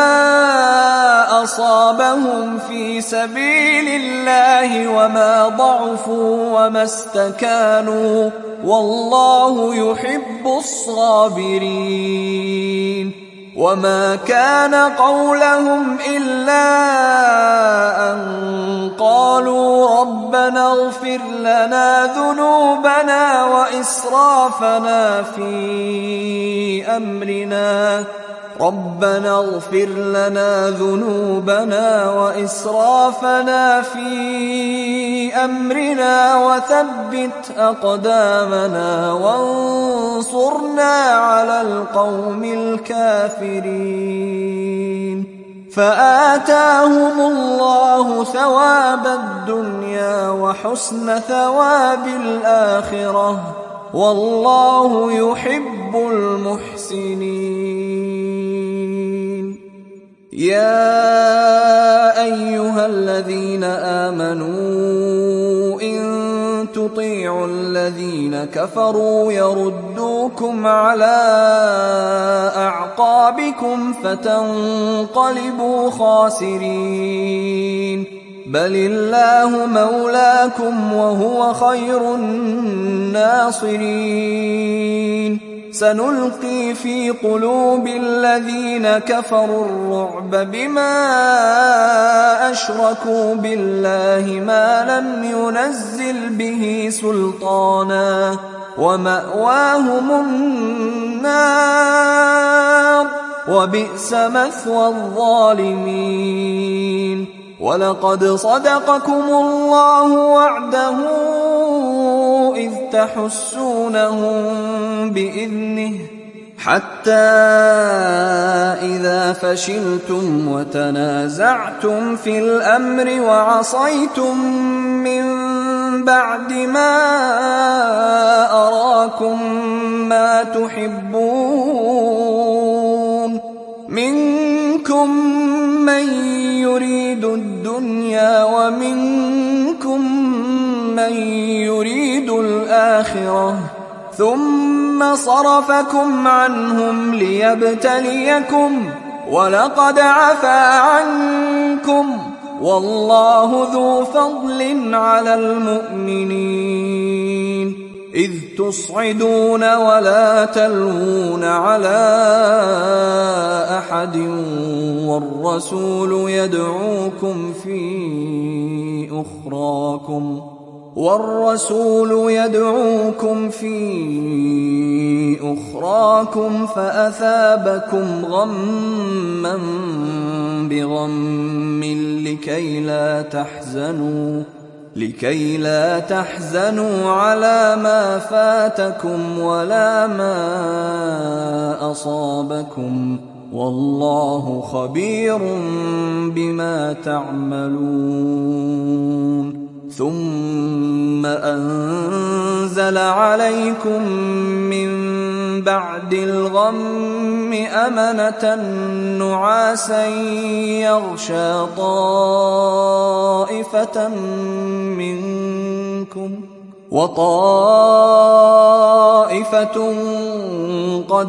أصابهم في سبيل الله وما ضعفوا وما استكانوا والله يحب الصابرين. وما كان قولهم إلا أن قالوا ربنا اغفر لنا ذنوبنا وإسرافنا في أمرنا ربنا اغفر لنا ذنوبنا وإسرافنا في أمرنا وثبت أقدامنا وانصرنا على القوم الكافرين. فآتاهم الله ثواب الدنيا وحسن ثواب الآخرة والله يحب المحسنين. يا أيها الذين آمنوا إن تطيعوا الذين كفروا يردوكم على أعقابكم فتنقلبوا خاسرين. بل الله مولاكم وهو خير الناصرين. سنلقي في قلوب الذين كفروا الرعب بما أشركوا بالله ما لم ينزل به سلطانا ومأواهم النار وبئس مثوى الظالمين. ولقد صدقكم الله وعده إذ تحسونهم بإذنه حتى إذا فشلتم وتنازعتم في الأمر وعصيتم من بعد ما أراكم ما تحبون منكم من يريد الدنيا ومنكم من يريد الآخرة ثم صرفكم عنهم ليبتليكم ولقد عفا عنكم والله ذو فضل على المؤمنين. إذ تصعدون ولا تلوون على أحد والرسول يدعوكم في أخراكم والرسول يدعوكم في أخراكم فأثابكم غما بغم لكي لا تحزنوا لكي لا تحزنوا على ما فاتكم ولا ما أصابكم والله خبير بما تعملون. ثم أنزل عليكم من بعد الغم أمنة نعاسا يغشى طائفة منكم وطائفة قد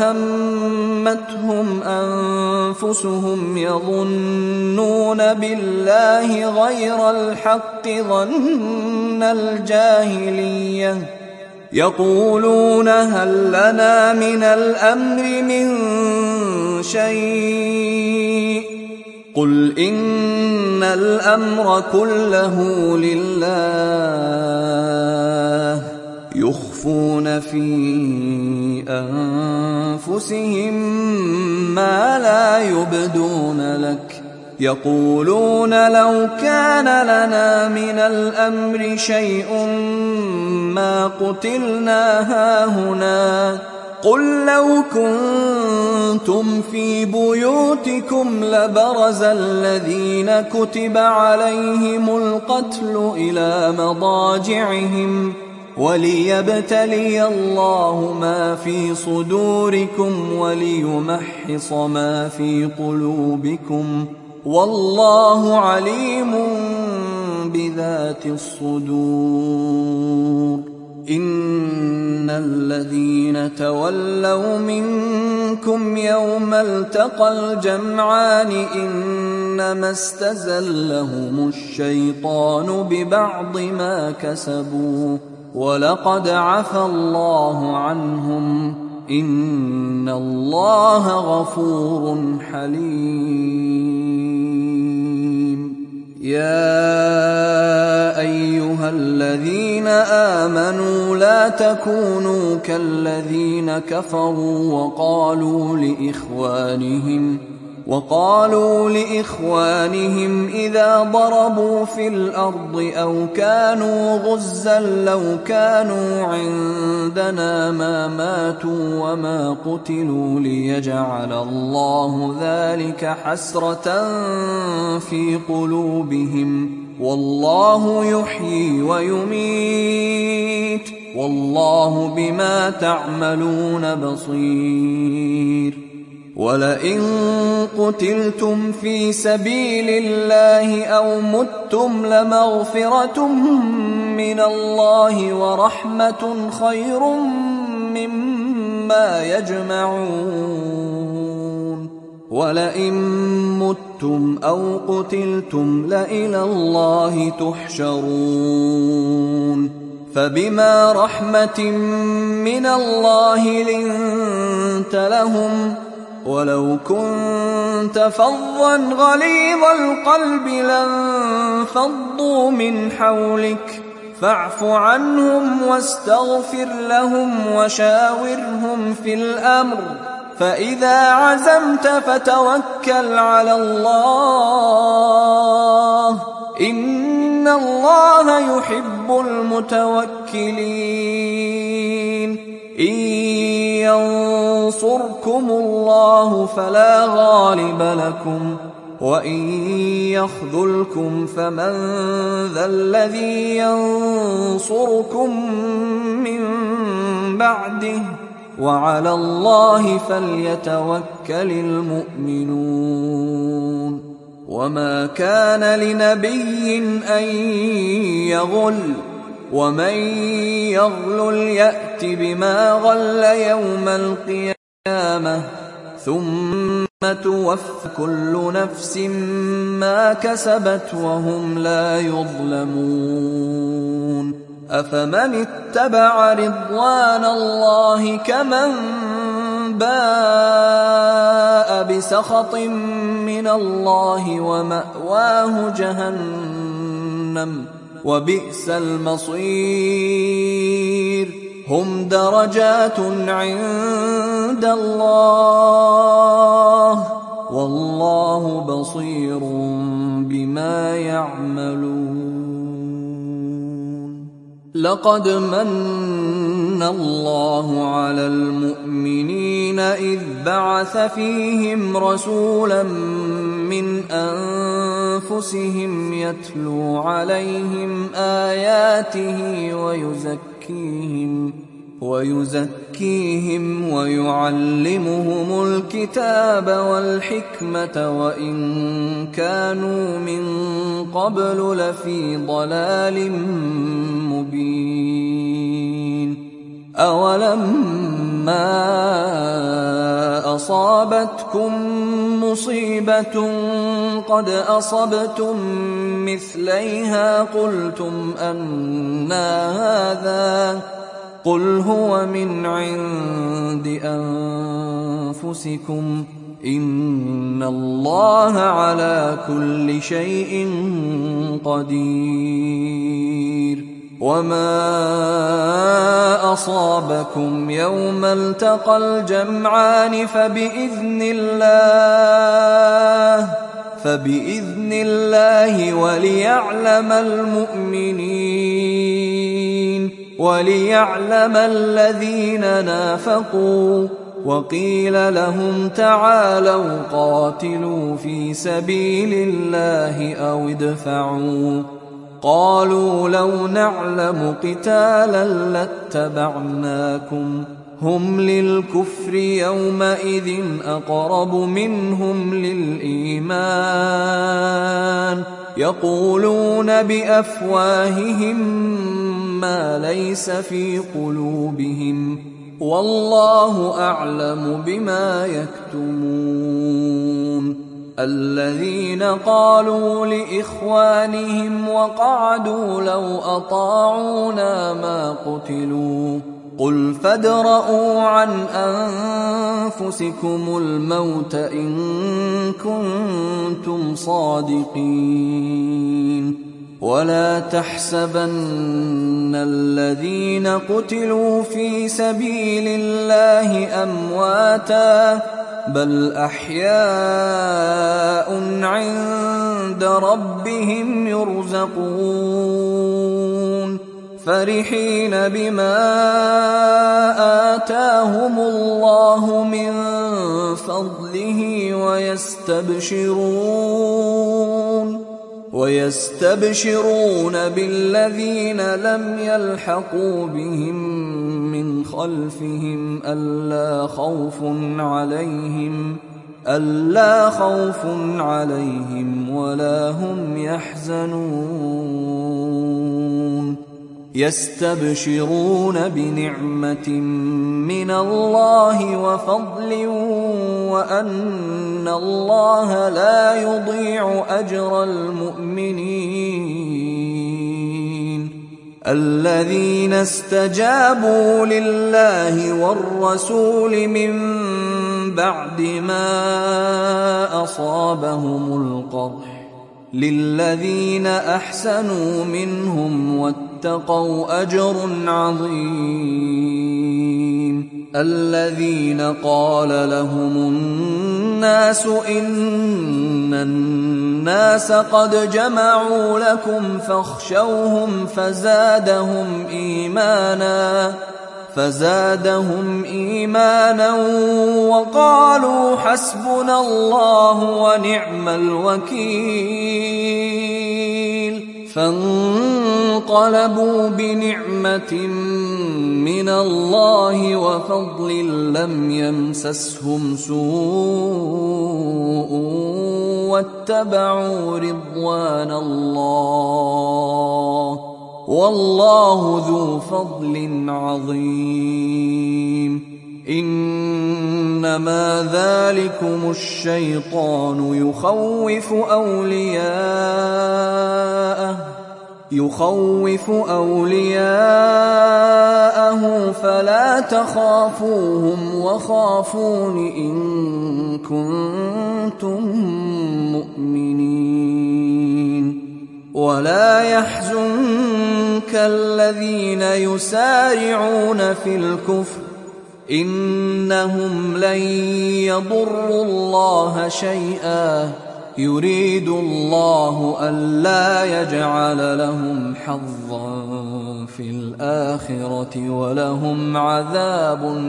أهمتهم أنفسهم يظنون بالله غير الحق ظن الجاهلية يقولون هل لنا من الأمر من شيء قل إن الأمر كله لله يخفون في أنفسهم ما لا يبدون لك يقولون لو كان لنا من الأمر شيء ما قتلنا هاهنا قل لو كنتم في بيوتكم لبرز الذين كتب عليهم القتل إلى مضاجعهم وليبتلي الله ما في صدوركم وليمحص ما في قلوبكم والله عليم بذات الصدور إن الذين تولوا منكم يوم التقى الجمعان إنما استزلهم الشيطان ببعض ما كسبوا ولقد عفى الله عنهم إن الله غفور حليم يا أيها الذين آمنوا لا تكونوا كالذين كفروا وقالوا لإخوانهم وقالوا لإخوانهم إذا ضربوا في الأرض أو كانوا غزا لو كانوا عندنا ما ماتوا وما قتلوا ليجعل الله ذلك حسرة في قلوبهم والله يحيي ويميت والله بما تعملون بصير ولئن قتلتم في سبيل الله أو متم لمغفرة من الله ورحمة خير مما يجمعون ولئن متم أو قتلتم لإلى الله تحشرون فبما رحمة من الله لنت لهم ولو كنت فظا غليظ القلب لانفضوا من حولك فاعف عنهم واستغفر لهم وشاورهم في الأمر فإذا عزمت فتوكل على الله إن الله يحب المتوكلين إن ينصركم الله فلا غالب لكم وإن يخذلكم فمن ذا الذي ينصركم من بعده وعلى الله فليتوكل المؤمنون وما كان لنبي أن يغل ومن يغلل يأت بما غل يوم القيامة ثم توفى كل نفس ما كسبت وهم لا يظلمون أفمن اتبع رضوان الله كمن باء بسخط من الله ومأواه جهنم وبئس المصير هم درجات عند الله والله بصير بما يعملون لقد من الله على المؤمنين إذ بعث فيهم رسولا من أنفسهم يتلو عليهم آياته ويزكيهم ويزكيهم ويعلمهم الكتاب والحكمة وإن كانوا من قبل لفي ضلال مبين أولما أصابتكم مصيبة قد أصبتم مثليها قلتم أنى هذا قل هو من عند أنفسكم إن الله على كل شيء قدير وما أصابكم يوم التقى الجمعان فبإذن الله فبإذن الله وليعلم المؤمنين وليعلم الذين نافقوا وقيل لهم تعالوا قاتلوا في سبيل الله أو ادفعوا قالوا لو نعلم قتالا لاتبعناكم هم للكفر يومئذ أقرب منهم للإيمان يقولون بأفواههم ما ليس في قلوبهم والله أعلم بما يكتمون. الذين قالوا لإخوانهم وقعدوا لو أطاعونا ما قتلوا قل فادرءوا عن أنفسكم الموت إن كنتم صادقين. ولا تحسبن الذين قتلوا في سبيل الله أمواتا بل أحياء عند ربهم يرزقون فرحين بما آتاهم الله من فضله ويستبشرون ويستبشرون بالذين لم يلحقوا بهم من خلفهم ألا خوف عليهم ألا خوف عليهم ولا هم يحزنون. يستبشرون بنعمة من الله وفضل وأن الله لا يضيع أجر المؤمنين. الذين استجابوا لله والرسول من بعد ما أصابهم القرح للذين أحسنوا منهم واتقوا أجر عظيم. الذين قال لهم الناس إن الناس قد جمعوا لكم فاخشوهم فزادهم إيمانا فزادهم إيمانا وقالوا حسبنا الله ونعم الوكيل. فانقلبوا بنعمة من الله وفضل لم يمسسهم سوء واتبعوا رضوان الله والله ذو فضل عظيم. إنما ذلكم الشيطان يخوف أولياءه يخوف أولياءه فلا تخافوهم وخافون إن كنتم مؤمنين. ولا يحزنك الذين يسارعون في الكفر إنهم لن يضروا الله شيئا يريد الله ألا يجعل لهم حظا في الآخرة ولهم عذاب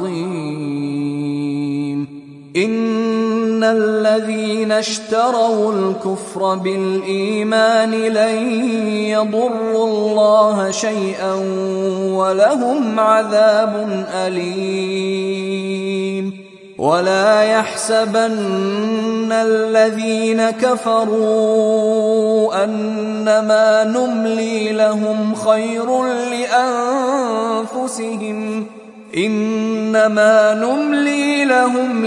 عظيم. إن الذين اشتروا الكفر بالإيمان لن يضروا الله شيئا ولهم عذاب أليم. ولا يحسبن الذين كفروا أنما نملي لهم خير لأنفسهم إنما نملي لهم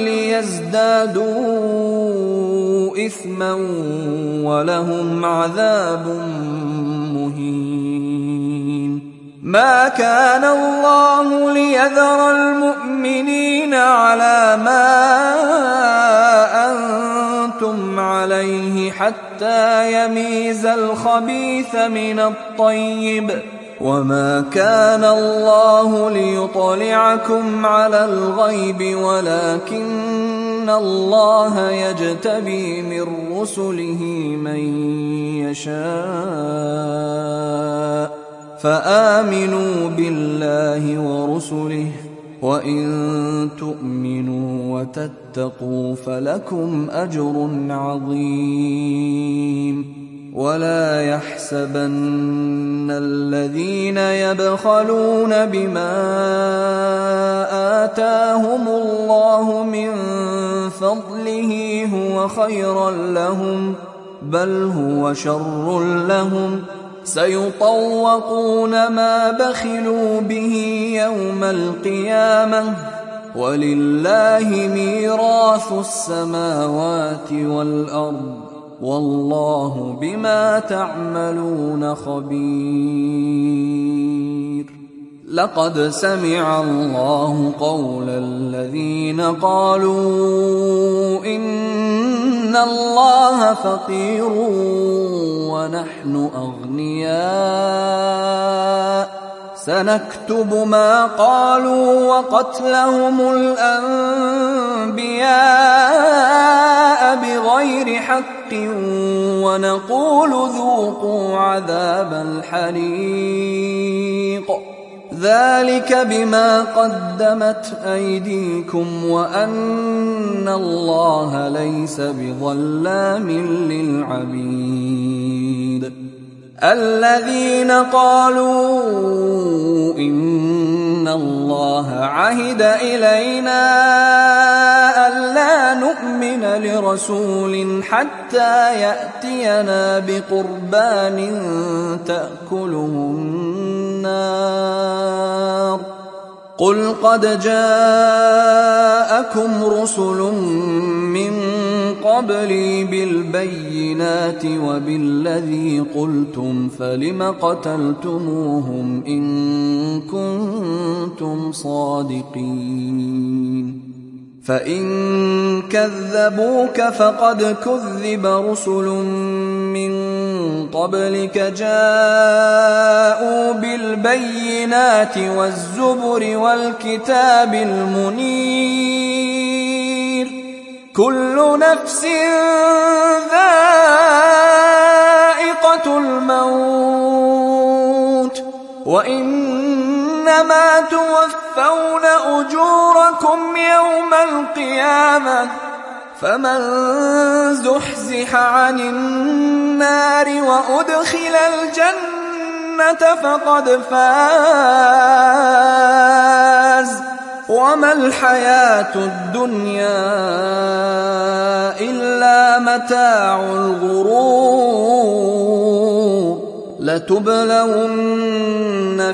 ليزدادوا إثما ولهم عذاب مهين. ما كان الله ليذر المؤمنين على ما أنتم عليه حتى يميز الخبيث من الطيب وما كان الله ليطلعكم على الغيب ولكن الله يجتبي من رسله من يشاء فآمنوا بالله ورسله وإن تؤمنوا وتتقوا فلكم أجر عظيم. ولا يحسبن الذين يبخلون بما آتاهم الله من فضله هو خيرا لهم بل هو شر لهم سيطوقون ما بخلوا به يوم القيامة ولله ميراث السماوات والأرض والله بما تعملون خبير. لقد سمع الله قول الذين قالوا إن الله فقير ونحن أغنياء سنكتب ما قالوا وقتلهم الأنبياء بغير حق ونقول ذوقوا عذاب الحريق ذلك بما قدمت أيديكم وأن الله ليس بظلام للعبيد. الذين قالوا إن الله عهد إلينا ألا نؤمن لرسول حتى يأتينا بقربان تأكله النار قل قد جاءكم رسل من قبلي بالبينات وبالذي قلتم فلم قتلتموهم إن كنتم صادقين فإن كذبوك فقد كذب رسل من قبلك جاءوا بالبينات والزبر والكتاب المنير كل نفس ذائقة الموت وإنما توفون أجوركم يوم القيامة فمن زحزح عن النار وأدخل الجنة فقد فاز وما الحياة الدنيا إلا متاع الغرور لتبلون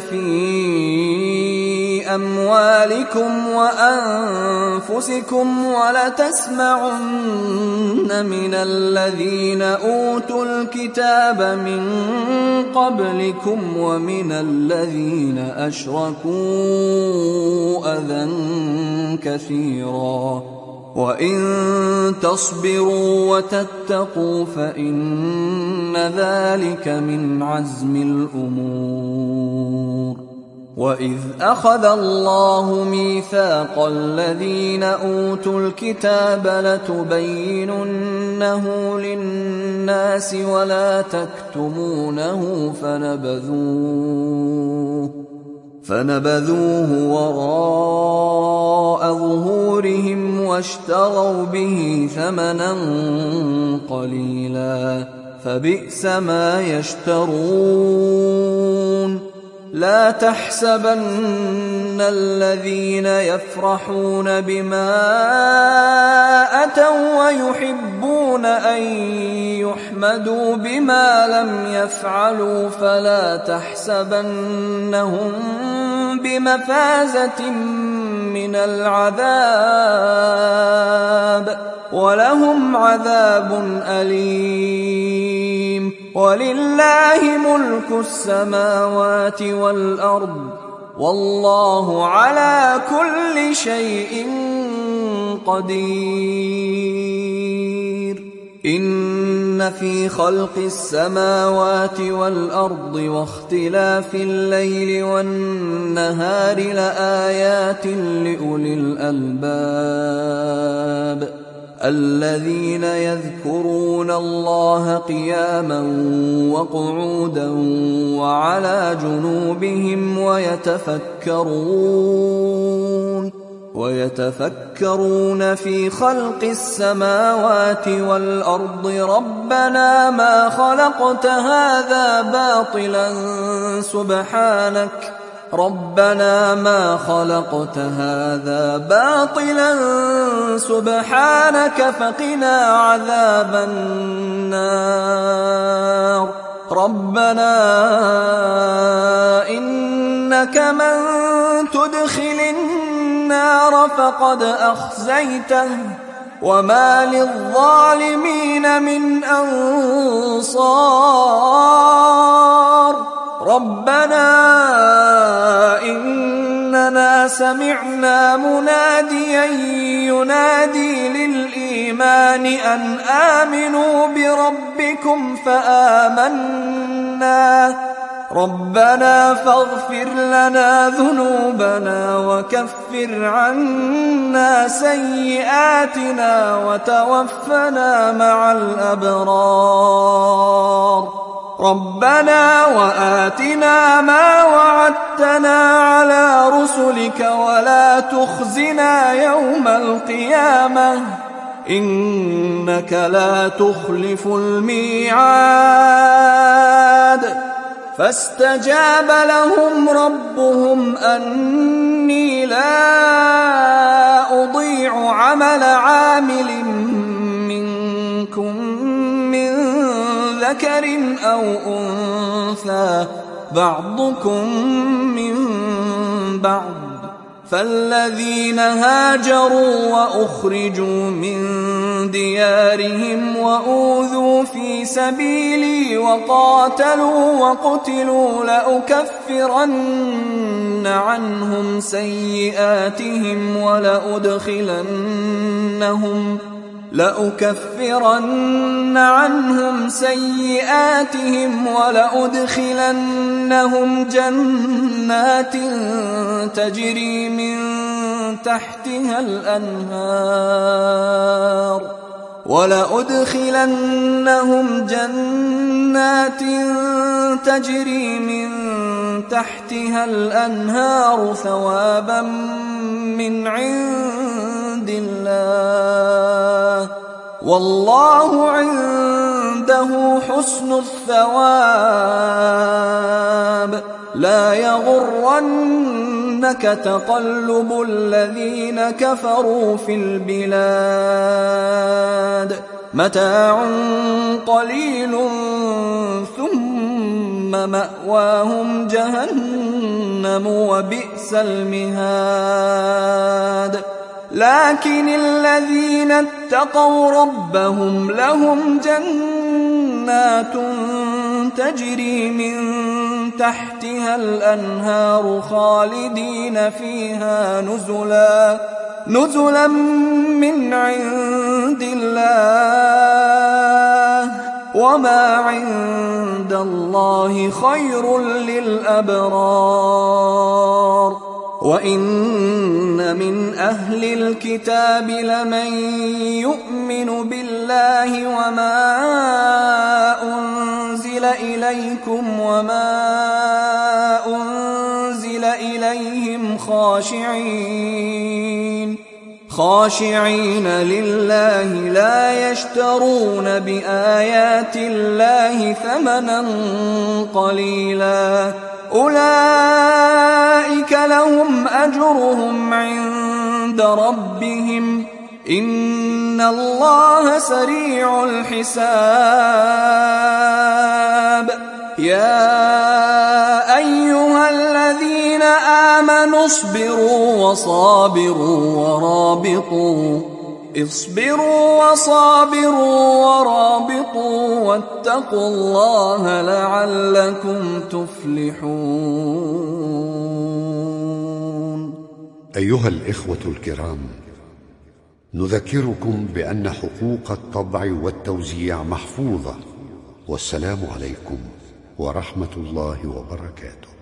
في أموالكم وأنفسكم ولتسمعن من الذين أوتوا الكتاب من قبلكم ومن الذين أشركوا أذى كثيرا وإن تصبروا وتتقوا فإن ذلك من عزم الأمور. وإذ أخذ الله ميثاق الذين أوتوا الكتاب لتبيننه للناس ولا تكتمونه فنبذوه فنبذوه وراء ظهورهم واشتروا به ثمنا قليلا فبئس ما يشترون. لا تحسبن الذين يفرحون بما أتوا ويحبون أن يحمدوا بما لم يفعلوا فلا تحسبنهم بمفازة من العذاب ولهم عذاب أليم. ولله ملك السماوات والأرض والله على كل شيء قدير. إن في خلق السماوات والأرض واختلاف الليل والنهار لآيات لأولي الألباب الذين يذكرون الله قياما وقعودا وعلى جنوبهم ويتفكرون ويتفكرون في خلق السماوات والأرض ربنا ما خلقت هذا باطلا سبحانك ربنا ما خلقت هذا باطلا سبحانك فقنا عذاب النار ربنا إنك من تدخل النار فقد أخزيته وما للظالمين من أنصار ربنا إننا سمعنا مناديا ينادي للإيمان أن آمنوا بربكم فآمنا ربنا فاغفر لنا ذنوبنا وكفر عنا سيئاتنا وتوفنا مع الأبرار ربنا وآتنا ما وعدتنا على رسلك ولا تخزنا يوم القيامة إنك لا تخلف الميعاد فاستجاب لهم ربهم أني لا أضيع عمل عامل منكم من ذكر أو أنثى بعضكم من بعض فالذين هاجروا وأخرجوا من ديارهم وأوذوا في سبيلي وقاتلوا وقتلوا لأكفرن عنهم سيئاتهم ولأدخلنهم لأكفرن عنهم سيئاتهم ولأدخلنهم جنات تجري من تحتها الأنهار ولأدخلنهم جنات تجري من تحتها الأنهار ثوابا من عند الله والله عنده حسن الثواب لا يغرنك تقلب الذين كفروا في البلاد متاع قليل ثم مأواهم جهنم وبئس المهاد لكن الذين اتقوا ربهم لهم جنات تجري من تحتها الأنهار خالدين فيها نزلا نزلا من عند الله وما عند الله خير للأبرار وإن من أهل الكتاب لمن يؤمن بالله وما أنزل إليكم وما أنزل إليهم خاشعين خاشعين لله لا يشترون بآيات الله ثمنا قليلا أولئك لهم أجرهم عند ربهم إن الله سريع الحساب يا أيها الذين آمنوا اصبروا وصابروا ورابطوا اصبروا وصابروا ورابطوا واتقوا الله لعلكم تفلحون. أيها الإخوة الكرام، نذكركم بأن حقوق الطبع والتوزيع محفوظة، والسلام عليكم ورحمة الله وبركاته.